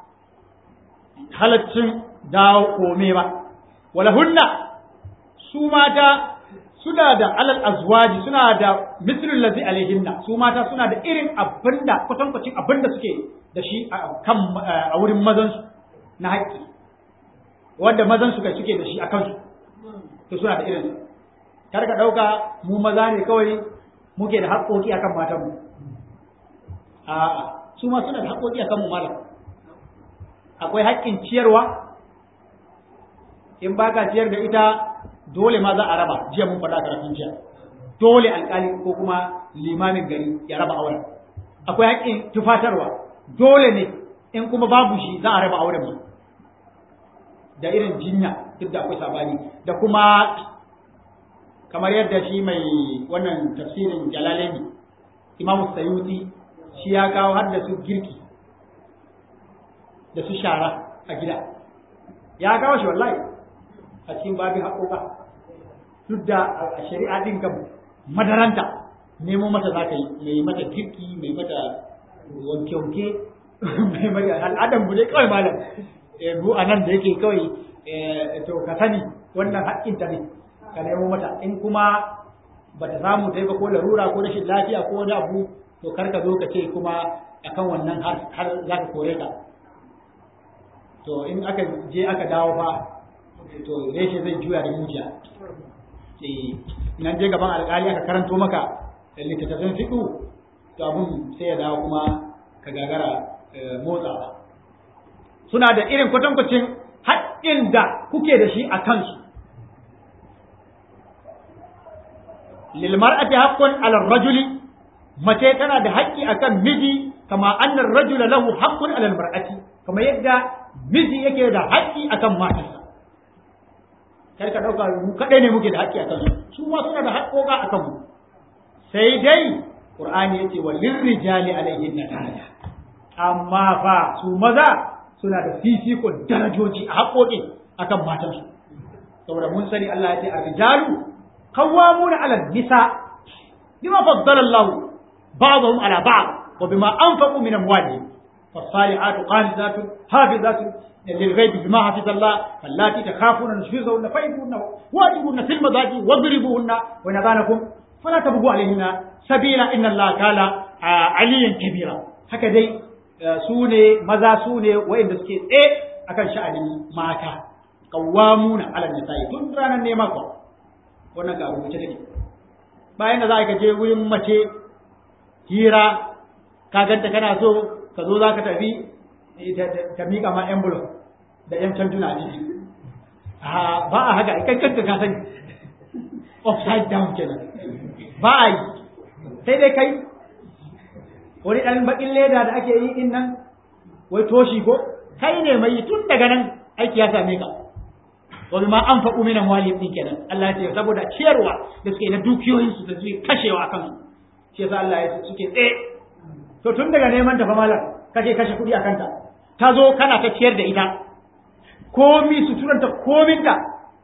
[SPEAKER 2] halaccin dawo kome ba walahunna su mata suna da alal azwaji suna da mislul ladzi alaihinna su mata suna da irin abinda kwatankwacin abinda suke da shi a wurin mazan su na haƙƙi wanda mazan suke da shi a kansu to suna da irin kar ka dauka mu maza ne kawai muke da haƙoƙi akan matanmu a'a su ma suna da haƙoƙi akan mu malam akwai haƙƙin ciyarwa in baka ciyar da ita dole ma za a raba jiya mun faɗa karatun jiya dole alƙali ko kuma limamin gari ya raba auren akwai haƙƙin tufatarwa dole ne in kuma babu shi za a raba auren mu da irin jinya duk da akwai sabani da kuma kamar yadda shi mai wannan tafsirin Jalalaini Imam Sayuti shi ya kawo har da su girki da su shara a gida ya kawo shi wallahi a cikin babin haƙoƙa duk da a shari'a din gaba madaranta nemo mata za ka yi mai mata girki mai mata wanke-wanke mai mata al'adar mu ne kawai malam bu a nan da yake kawai to ka sani wannan haƙƙinta ne ka nemo mata in kuma ba ta samu ta yi ba ko larura ko rashin lafiya ko wani abu to kar ka zo ka ce kuma akan wannan har za ka kore ka to in aka je aka dawo fa to reshe zai juya da mujiya nan je gaban alƙali aka karanto maka littattafan fiɗu to abun sai ya dawo kuma ka gagara motsawa suna da irin kwatankwacin haƙƙin da kuke da shi a kansu lil mar'ati haqqun 'ala ar-rajuli mace tana da haƙƙi akan miji kama annar rajula lahu haqqun 'ala al-mar'ati kama yadda miji yake da haƙƙi akan matarsa kar ka dauka mu kadai ne muke da haƙƙi akan su ma suna da haƙƙoƙa akan mu sai dai qur'ani yace walil rijali alayhin daraja amma fa su maza suna da fifikon darajoji a haƙoƙin akan matansu saboda mun sani Allah ya ce ar-rijalu qawwamuna 'ala an-nisa bima faddala Allah ba'dahum 'ala ba'd wa bima anfaqu min amwalihim fas-salihatu qanitatun hafizatun lil-ghaibi bima hafiza Allah allati takhafuna nushuzahunna fa'idunna wa'idunna fil madaji wadribuhunna wa nadanakum fala tabghu 'alayhinna sabila inna Allah kana 'aliyan kabira haka dai su ne maza su ne wa'inda suke tsaye akan sha'anin mata qawwamuna 'ala an-nisa'i tun ranar ne mako wannan ga rubuce take bayan da za ka je wurin mace hira ka ganta kana so ka zo za ka tafi ta miƙa ma envelope da yan cantuna a ciki ba a haka kai kanka ka sani upside down kenan ba a yi sai dai kai wani ɗan baƙin leda da ake yi din nan wai toshi ko kai ne mai tun daga nan aiki ya same ka wani ma an faɗu minan walid ɗin kenan Allah ya ce saboda ciyarwa da suke na dukiyoyinsu da suke kashewa a kansu shi yasa Allah ya suke tsaye to tun daga neman ta fa malam kashe kuɗi a kanta ta zo kana ta ciyar da ita komi suturanta kominta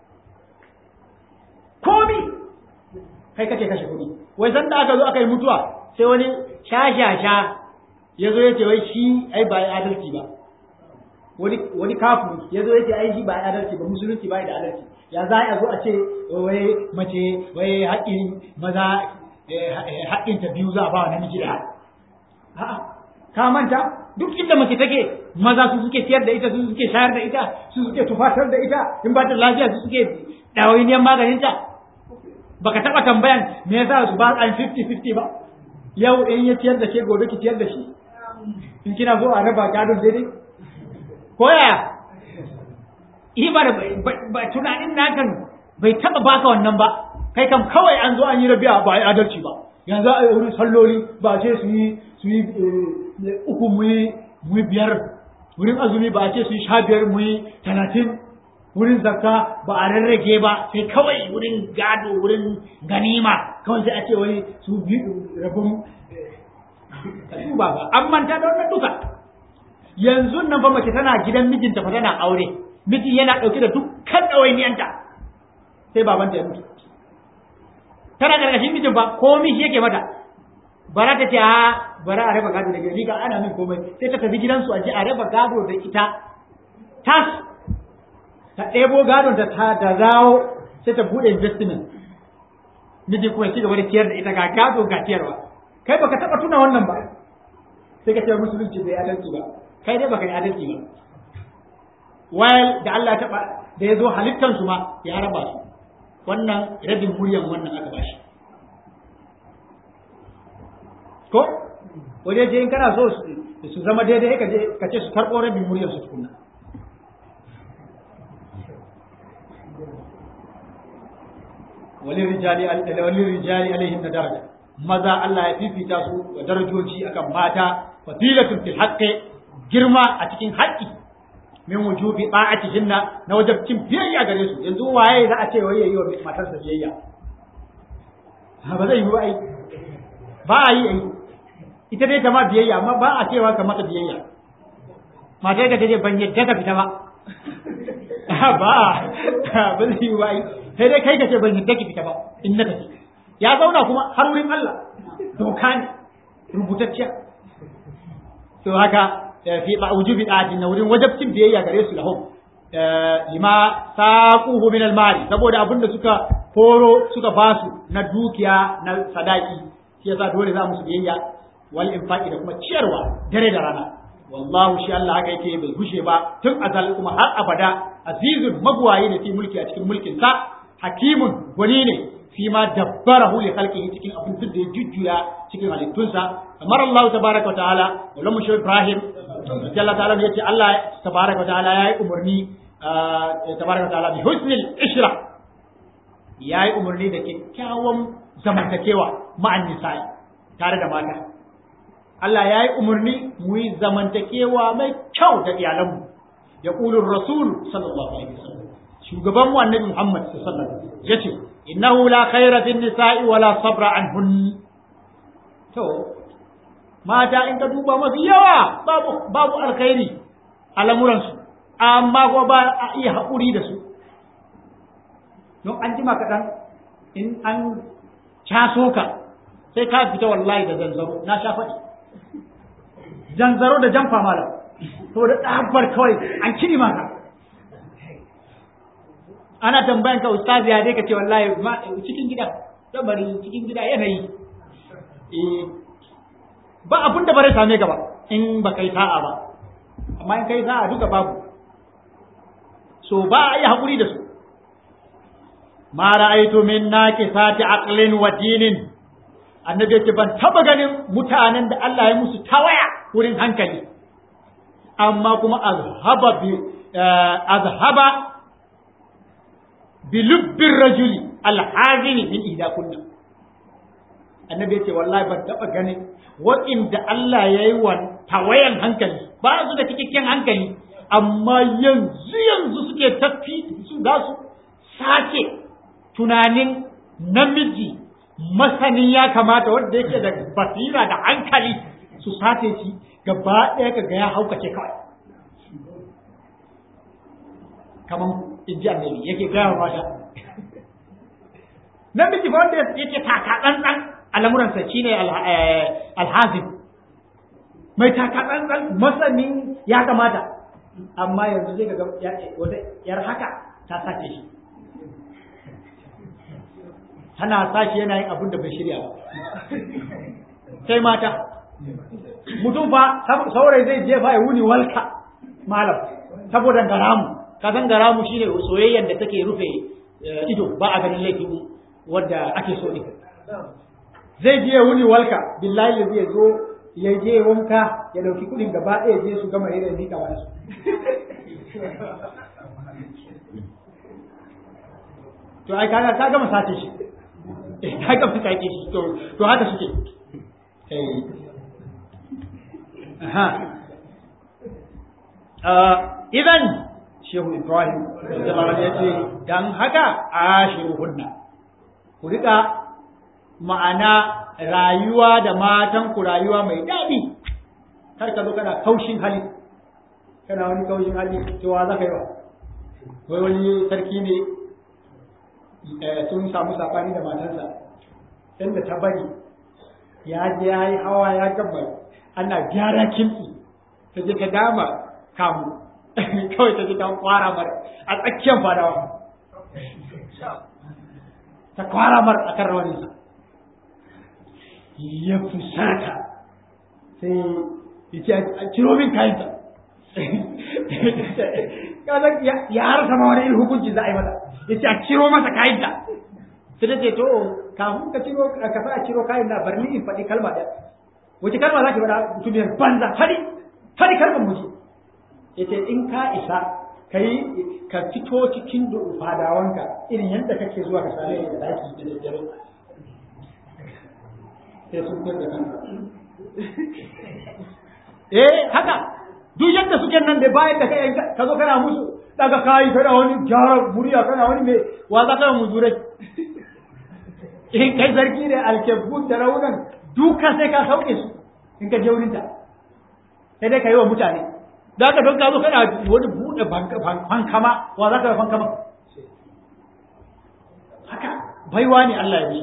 [SPEAKER 2] komi kai kake kashe kuɗi wai san da aka zo aka yi mutuwa sai wani shashasha ya zo ya ce wai shi ai ba ya adalci ba wani kafiri ya zo ya ce ai shi ba ya adalci ba musulunci ba ya da adalci ya za a zo a ce wai mace wai haƙƙin maza haƙƙin ta biyu za a ba wa namiji da a'a ka manta duk inda mace take maza su suke ciyar da ita su suke shayar da ita su suke tufatar da ita in ba ta lafiya su suke ɗawainiyar maganinta baka taɓa tambayan me yasa su ba an 50-50 ba yau in ya ciyar da ke gobe ki ciyar da shi in kina so a raba gadon daidai ko yaya ibar ba tunanin nakan bai taba baka wannan ba kai kam kawai an zo an yi rabi'a ba ai adalci ba yanzu a wurin salloli ba ce su yi uku mu yi biyar wurin azumi ba ce su yi 15 mu yi 30 wurin zakka ba a rarrage ba sai kawai wurin gado wurin ganima kawai sai a ce wai su bi rabon duba ba an manta da wannan duka yanzu nan fa mace tana gidan mijinta fa tana aure miji yana dauke da dukkan ɗawainiyanta sai babanta ya mutu tana gargashin mijin ba komai shi yake mata bara ta ce bara a raba gado da gari ga ana min komai sai ta tafi gidansu a je a raba gado da ita tas ta ɗebo gadon ta zawo sai ta buɗe investment miji kuma ci gaba da ciyar da ita ga gado ga ciyarwa kai baka taɓa tuna wannan ba sai ka ce musulunci bai adalci ba kai dai baka yi adalci ba while da Allah ya taɓa da ya zo halittansu ma ya raba su, wannan rabin muryan wannan aka bashi. Ko waje je in kana so su zama daidai ka ce su karɓo rabin muryan su tukunna. walirrijali alaihim na daraja, maza Allah ya fifita su da darajoji akan mata, fadilatun fil haqqi, girma a cikin haƙƙi, min wujubi ta'atihinna, na wajibcin biyayya gare su. Yanzu waye za a ce waye yayi wa matarsa biyayya? Ba zai yi ba ai, ba a yi ai, ita dai ta ma biyayya amma ba a cewa ka mata biyayya. Matar ka ce ban yadda ka fita ba, ba zai yi ba ai, sai dai kai ka ce ban yadda ki fita ba in na tafi. Ya zauna kuma har wurin Allah, doka ne rubutacciya. To haka fi wujubi ta'atin, na wurin wajibcin biyayya gare su lahum, lima saquhu min al-mali, saboda abin da suka koro suka basu na dukiya na sadaki, shi yasa dole za mu su biyayya, wal infaqi da kuma ciyarwa dare da rana. Wallahu shi Allah haka yake bai gushe ba tun azal kuma har abada, azizun magwayi ne fi mulki a cikin mulkin sa, hakimun gwani ne fi ma dabbarahu li khalqihi cikin abin da ya jujjuya cikin halittunsa. Kamar Allah tabaraka wa ta'ala, wala mushi Ibrahim Allah ta'ala yace Allah tabaraka wa ta'ala yayi umarni, tabaraka wa ta'ala bi husnil ishra, yayi umarni da kyakkyawan zamantakewa ma'an nisa'i, tare da mata. Allah yayi umarni mu yi zamantakewa mai kyau da iyalanmu. Ya qulur rasul sallallahu alaihi wasallam, shugaban mu annabi Muhammad sallallahu alaihi wasallam yace innahu la khayra fin nisa'i wala sabra anhun. To mata in ka duba mafi yawa babu alkhairi a lamuransu, amma ko ba a iya haƙuri da su. Don an jima kaɗan in an caso ka sai ka fita wallahi da zanzaro, na sha faɗi zanzaro da jamfa malam, to da ɗabar kawai an kini maka. Ana tambayan ka ustazi ya dai ka ce wallahi cikin gida, dabari cikin gida yanayi. Ba abin da bare same ka ba in ba kai sa'a ba, amma in kai sa'a duka babu. So ba a yi haƙuri da su. Ma ra'aytu min naqisati aqlin wa dinin, annabi yace ban taba ganin mutanen da Allah ya musu tawaya wurin hankali, amma kuma azhaba bi lubbir rajuli alhazini min ihdakunna. Annabi yace wallahi ban taba ganin waɗanda Allah ya yi wa tawayan hankali, ba su da cikakken hankali, amma yanzu suke tafi su za su sace tunanin namiji masanin ya kamata wanda yake da basira da hankali, su sace shi gaba ɗaya ka ga ya haukace kawai. Kaman inji annabi yake gaya wa mata. Namiji ba wanda yake taka tsantsan al'amuransa shi ne alhazin, mai takatsantsan masanin ya kamata, amma yanzu zai ga wata yar haka ta sace shi, tana sashi yana yin abin da bai shirya ba. Sai mata, mutum fa saurayi zai jefa ya wuni walka malam saboda garamu, ka san garamu shine soyayyar da take rufe ido, ba a ganin laifin wadda ake so ne. Zai je wuni walka, billahi zai zo ya je wanka ya dauki kudin gaba ɗaya je su gama hira ni kamar su. To ai kaga ka gama sace shi, ka gama sace shi, to haka suke. Idan Shehu Ibrahim ya ce dan haka ashiruhunna, ku rika ma'ana rayuwa da matan ku rayuwa mai daɗi, kar ka zo kana kaushin hali, kana wani kaushin hali cewa za ka yi ba. Wai wani sarki ne sun samu saɓani da matansa, inda ta bari ya je ya yi hawa ya gaba ana gyara kimtsi, ta je ta dama kamu kawai ta je ta kwara mar a tsakiyar fadawa, ta kwara mar a kan rawaninsa. Ya fusata sai ya ce a ciro min kayanta, kaga ya harsa ma wani irin hukunci za a yi mata yace a ciro masa kayan da sai ta ce to kafin ka ciro ka sa a ciro kayan da barni in faɗi kalma ɗaya wace kalma za ki faɗa mutumiyar banza faɗi kalmar muji yace in ka isa ka fito cikin fadawanka irin yadda kake zuwa ka same ni da daki da dare sai sun koyar da kanka haka duk yadda suke nan da bayan da kai ka zo kana musu daga kai kana wani gyara murya kana wani mai wa za ka mu zure in kai zargi da alkebun da raunan duka sai ka sauke su in ka je wurin ta sai dai ka yi wa mutane da ka don ka zo kana wani buɗe fankama wa za ka yi fankama haka baiwa ne Allah ya yi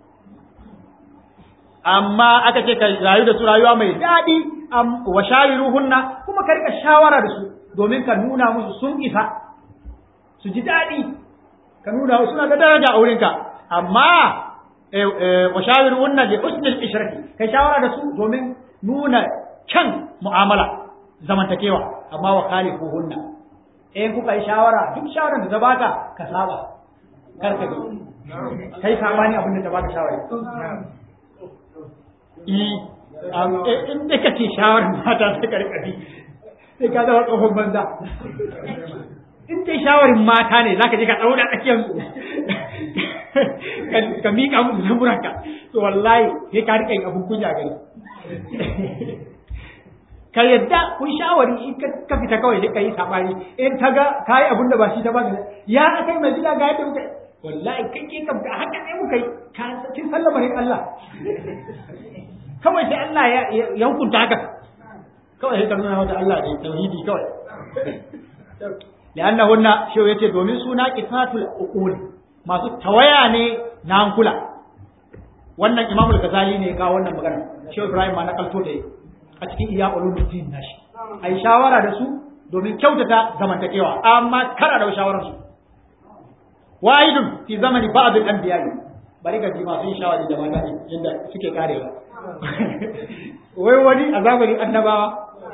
[SPEAKER 2] amma aka ce ka rayu da su rayuwa mai daɗi wa shawiruhunna kuma ka rika shawara da su domin ka nuna musu sun isa su ji daɗi ka nuna musu suna da daraja a wurinka amma wa shawiruhunna li husnil ishrati kai shawara da su domin nuna kyan mu'amala zamantakewa amma wa khalifuhunna in kuka yi shawara duk shawaran da ta baka ka saba kar ka bi kai sabani abin da ta baka shawara in da kace shawarar mata sai ka rika bi sai ka zama tsohon banza in dai shawarin mata ne zaka je ka daura tsakiyar su ka mika musu lamuranka to wallahi sai ka rika yin abun kunya gari ka yadda kun shawari in ka fita kawai sai ka yi sabani in ta ga kai abun da ba shi ta ba ya kai mai gida ga yadda muka wallahi kai kam ka haka ne muka yi ka kin sallama ne Allah kawai sai Allah ya hukunta haka kawai sai karnuna wata Allah da tauhidi kawai li'annahunna shi yace domin suna qisatul uqul masu tawaya ne na hankula wannan Imam al-Ghazali ne ya kawo wannan magana Shehu Ibrahim ma na kalto da a cikin Iya Ulumuddin nashi ai shawara da su domin kyautata zamantakewa amma kara da shawaran su wa'idun fi zamani ba'd al-anbiya bari ga masu yin shawari da mata yadda suke karewa wai wani a zamanin annabawa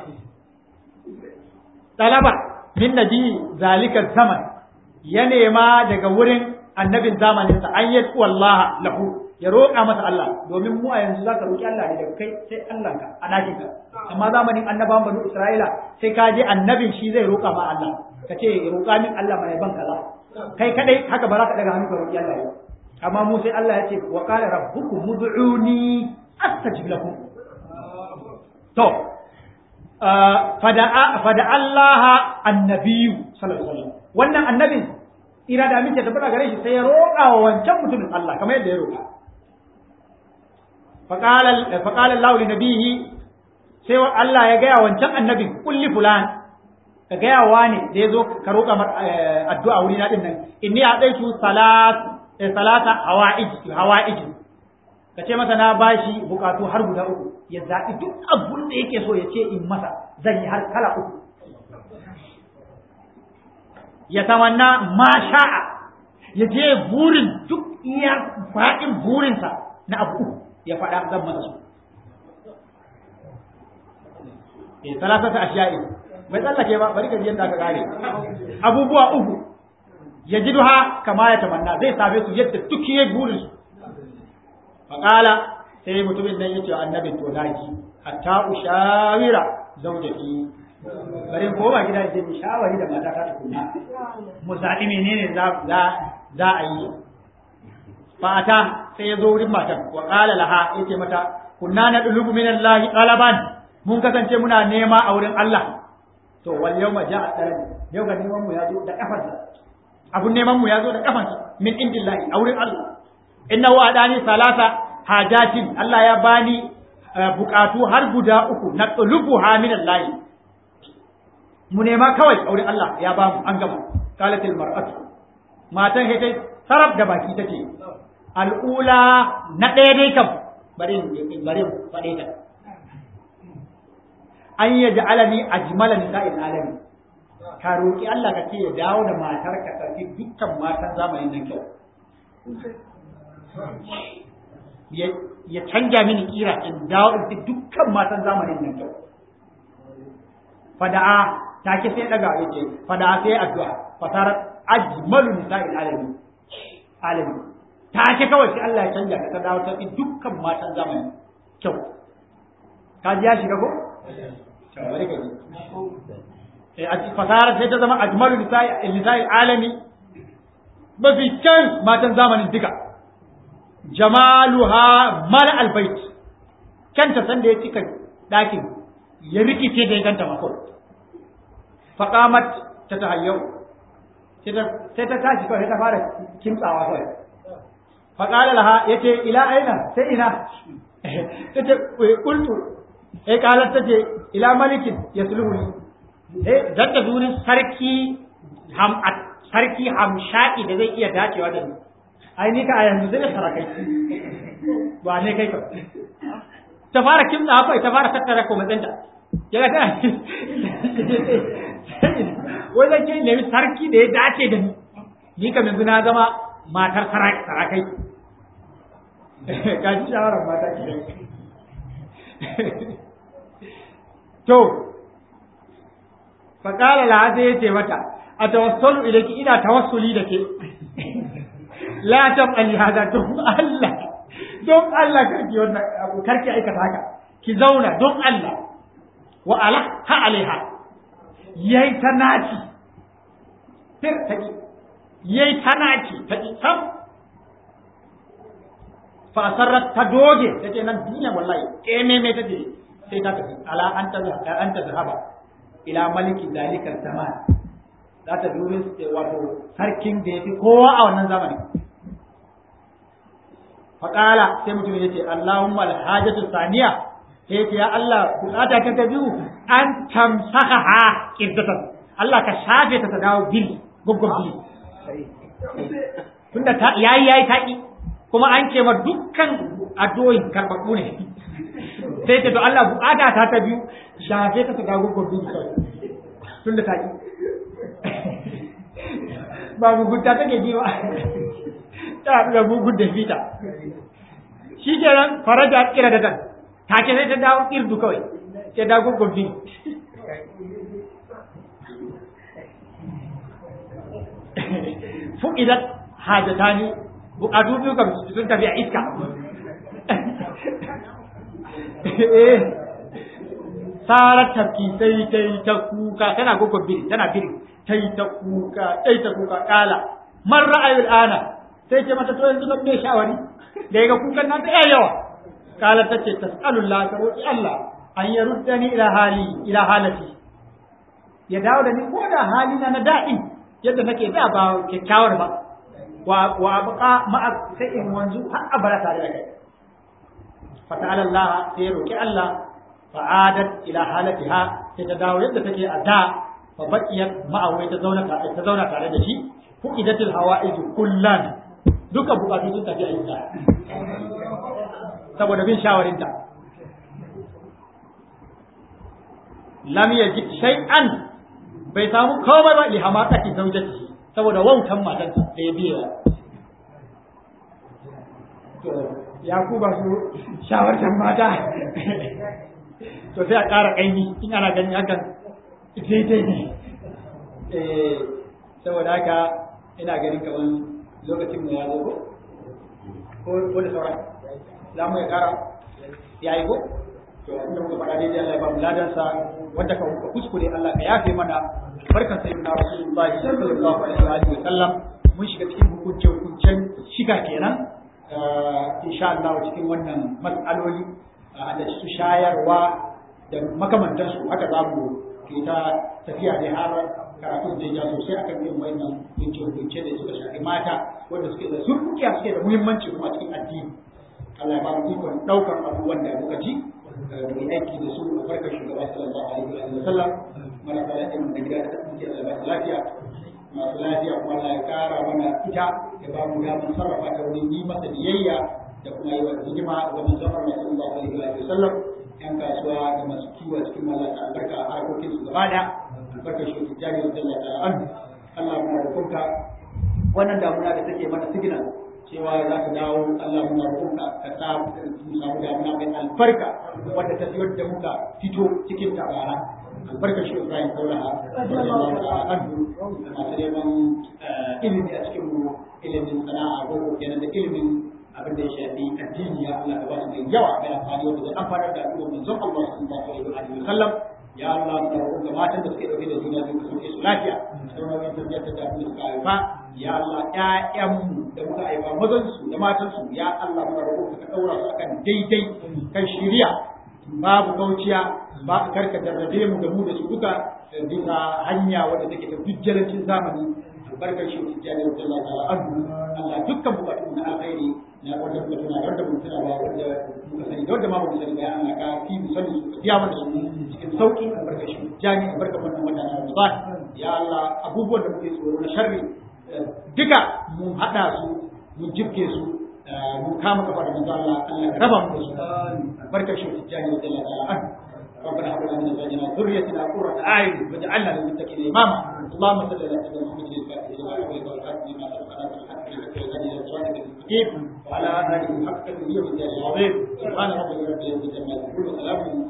[SPEAKER 2] talaba min nabi zalika zaman ya nema daga wurin annabin zamaninsa an yi wallaha lahu ya roƙa masa Allah domin mu a yanzu zaka roƙi Allah ne daga kai sai Allah ka a dakin ka amma zamanin annabawan banu Isra'ila sai ka je annabin shi zai roƙa ma Allah ka ce roƙa min Allah mai ban kaza kai kadai haka ba za ka daga hannu ka roƙi Allah ba amma mu sai Allah ya ce wa qala rabbukum ud'uni astajib lakum to fada Allah annabiyyu sallallahu alaihi wasallam wannan annabin ira da amince tabbata gare shi sai ya roƙa wa wancan mutumin Allah kamar yadda ya roƙa faqala Allah li nabihi sai Allah ya gaya wancan annabin kulli fulan ka gaya wa ne da yazo ka roƙa addu'a wuri na din nan inni a'daitu salata hawa'ij ka ce masa na bashi bukatu har guda uku ya zaɓi duk abun da yake so ya ce in masa zan yi har kala uku ya tamanna ma sha'a ya je burin duk iya faɗin burinsa na abu uku ya faɗa zan masa su talatata ashiya'i bai tsallake ba bari ka ji yadda aka kare abubuwa uku ya ji duha kama ya tamanna zai same su yadda duk ya burin su faƙala sai mutumin nan yace annabin to naji hatta ushawira zaujati bari ko ba gida je mu shawari da mata ta tukunna mu zaɓi menene za a yi fata sai ya zo wurin matan wa qala laha yace mata kunna nadlubu min Allah talaban mun kasance muna nema a wurin Allah to wal yawma ja'a talabi yau ga neman mu ya zo da kafarsa abun neman mu ya zo da kafarsa min indillahi a wurin Allah innahu adani salasa hajatin Allah ya bani bukatu har guda uku na tulubuha min Allah mu nema kawai aure Allah ya ba mu an gama qalatil mar'atu matan he kai sarab da baki take al'ula na ɗaya dai kam bari faɗe ta an yaj'alani ajmala nisa'il alamin ka roki Allah ka ce ya dawo da matar ka tafi dukkan matan zamanin nan kyau ya canja mini kira in dawo in dukkan matan zamanin nan kyau fada'a take sai daga yace fada sai addu'a fasarat ajmalu nisa'il alamin take kawai sai Allah ya canja ta dawo ta dukkan matan zamani kyau ka ji ya shiga ko bari ka ji fasarat sai ta zama ajmalu nisa'il alami mafi kyan matan zamanin duka jamaluha mala albayt kanta sanda ya cika dakin ya rikice da ya ganta mako faqamat ta tahayyau sai ta tashi kawai ta fara kimtsawa kawai faqala laha yace ila aina sai ina tace qultu qalat tace ila malikin yasluhu zata zurin sarki hamshaki da zai iya dacewa da ni ai ni ka a yanzu zai sarakai ba ne kai ka ta fara kimtsa haka ta fara tattara ko matsanta yaga ta wai zan ce nemi sarki da ya dace da ni kam yanzu na zama matar sarakai ka ji shawarar mata ke to faƙala la sai ya ce mata a tawassalu ilayki ina tawassuli da ke la taf'ali hada don Allah karki wannan abu karki aikata haka ki zauna don Allah wa alaha alaiha yayi tanaci fir taki yayi tanaci taki sam fa sarrat ta doge tace nan duniya wallahi me tace sai ta tafi ala anta zahaba ila maliki zalikal zaman za ta dubi wato sarkin da yafi kowa a wannan zamani faƙala sai mutum ya ce Allahumma alhajatu saniya sai ce ya Allah bukata ta biyu an tamsakaha qiddatan Allah ka shafe ta dawo bil guggun bil tunda ta yayi taki kuma an ce ma dukkan addu'o'in karbabu ne sai ce to Allah bukata ta biyu shafe ta dawo guggun bil tunda taki ba gugunta take ji ba ta da bugun da fita shi kenan faraja kira da dan take sai ta dawo irdu kawai ta dawo gobe fu'idat hajatani bukatu biyu kam sun tafi a iska sarar tafki sai ta yi ta kuka tana gogon biri tana biri ta yi ta kuka kala man ra'ayul ana sai ce mata to yanzu kan me shawari da yaga kukan na ta yawa kala tace tasalullah ta roki Allah an yaruddani ila halati ya dawo da ni ko da halina na dadi yadda nake da ba kyakkyawar ba wa abqa ma sai in wanzu har abara tare da kai fa ta'ala Allah sai roki Allah fa'adat ila halatiha sai ta dawo yadda take a da fa baqiyat ma'awai ta zauna tare da shi fuqidatul hawa'ij kullan duka bukatu sun tafi a yinta saboda bin shawarinta lam yajid shay'an bai samu komai ba li hamatati zawjati saboda wautan matarsa da ya biya to ya ku ba su shawartar mata to sai a ƙara ƙaimi in ana ganin hakan daidai ne saboda haka ina ganin kamar lokacin mu ya zo ko da sauran za mu ya ƙara ya yi ko to inda muka faɗa daidai Allah ya ba mu ladansa wanda ka kuskure Allah ka yafe mana barkan sayyidina rasulullahi sallallahu alaihi wa sallam mun shiga cikin hukuncen shiga kenan insha Allah cikin wannan mas'aloli da su shayarwa da makamantansu haka za mu ke ta tafiya da har karatun da ya sosai akan yin wannan hukunce da suka shafi mata wanda suke da surkukiya suke da muhimmanci kuma cikin addini Allah ya ba mu ikon daukar abubuwan da muka ji da mu aiki da su a farkar shugaba sallallahu alaihi wa sallam mana da lafiya da gida da muke da lafiya masu lafiya kuma Allah ya kara mana ita ya ba mu damar sarrafa ta wurin yi masa biyayya da kuma yi wa hidima ga manzon Allah sallallahu alaihi wa sallam yan kasuwa da masu kiwo cikin mallaka albarka a harkokin su gaba da albarkar shi tijari wa Allah ta'ala Allah ya rukunta wannan damuna da take mana signal cewa za ka dawo Allah muna roƙonka ka sa mu samu damuna mai albarka wadda ta fiyar da muka fito cikin tabara albarkar shi Ibrahim Kaulaha radiyallahu ta'ala anhu da masu neman ilimi a cikin mu ilimin sana'a ko kenan da ilimin abin da ya shafi addini ya Allah ka ba su da yawa mai amfani wanda zai amfanar da al'ummar manzon Allah sallallahu alaihi wa sallam ya Allah mu roƙonka matan da suke dauke da juna biyu ka sauke su lafiya sauran tafiyar da abin da suka haifa ya Allah ƴaƴanmu da muka haifa mazansu da matansu ya Allah muna roƙonka ka ɗaura su akan daidai kan shiriya babu kauciya ba karka jarrabe mu da mu da su duka bisa hanya wadda take ta bijjalancin zamani albarkar shi tijjani da Allah ta'ala anhu Allah dukkan bukatun na alkhairi na wanda muka tuna wanda mun tuna ba wanda muka sani da wanda ma mun sani ba Allah ka fi mu sani su biya mana su cikin sauki albarkar shi tijjani albarkar wannan wata na Ramadan ya Allah abubuwan da muke tsoro na sharri duka mun hada su mun jibge su mun kama kafa da manzo Allah Allah raba mu da su barkar shi tijjani da Allah ta'ala anhu ربنا هب لنا من ازواجنا وذريتنا قرة اعين واجعلنا للمتقين اماما اللهم صل على سيدنا محمد الفاتح لما أغلق والخاتم لما سبق ناصر الحق بالحق والهادي الى صراطك المستقيم وعلى اله حق تدبير الدين العظيم سبحان ربك رب العزة عما يصفون وسلام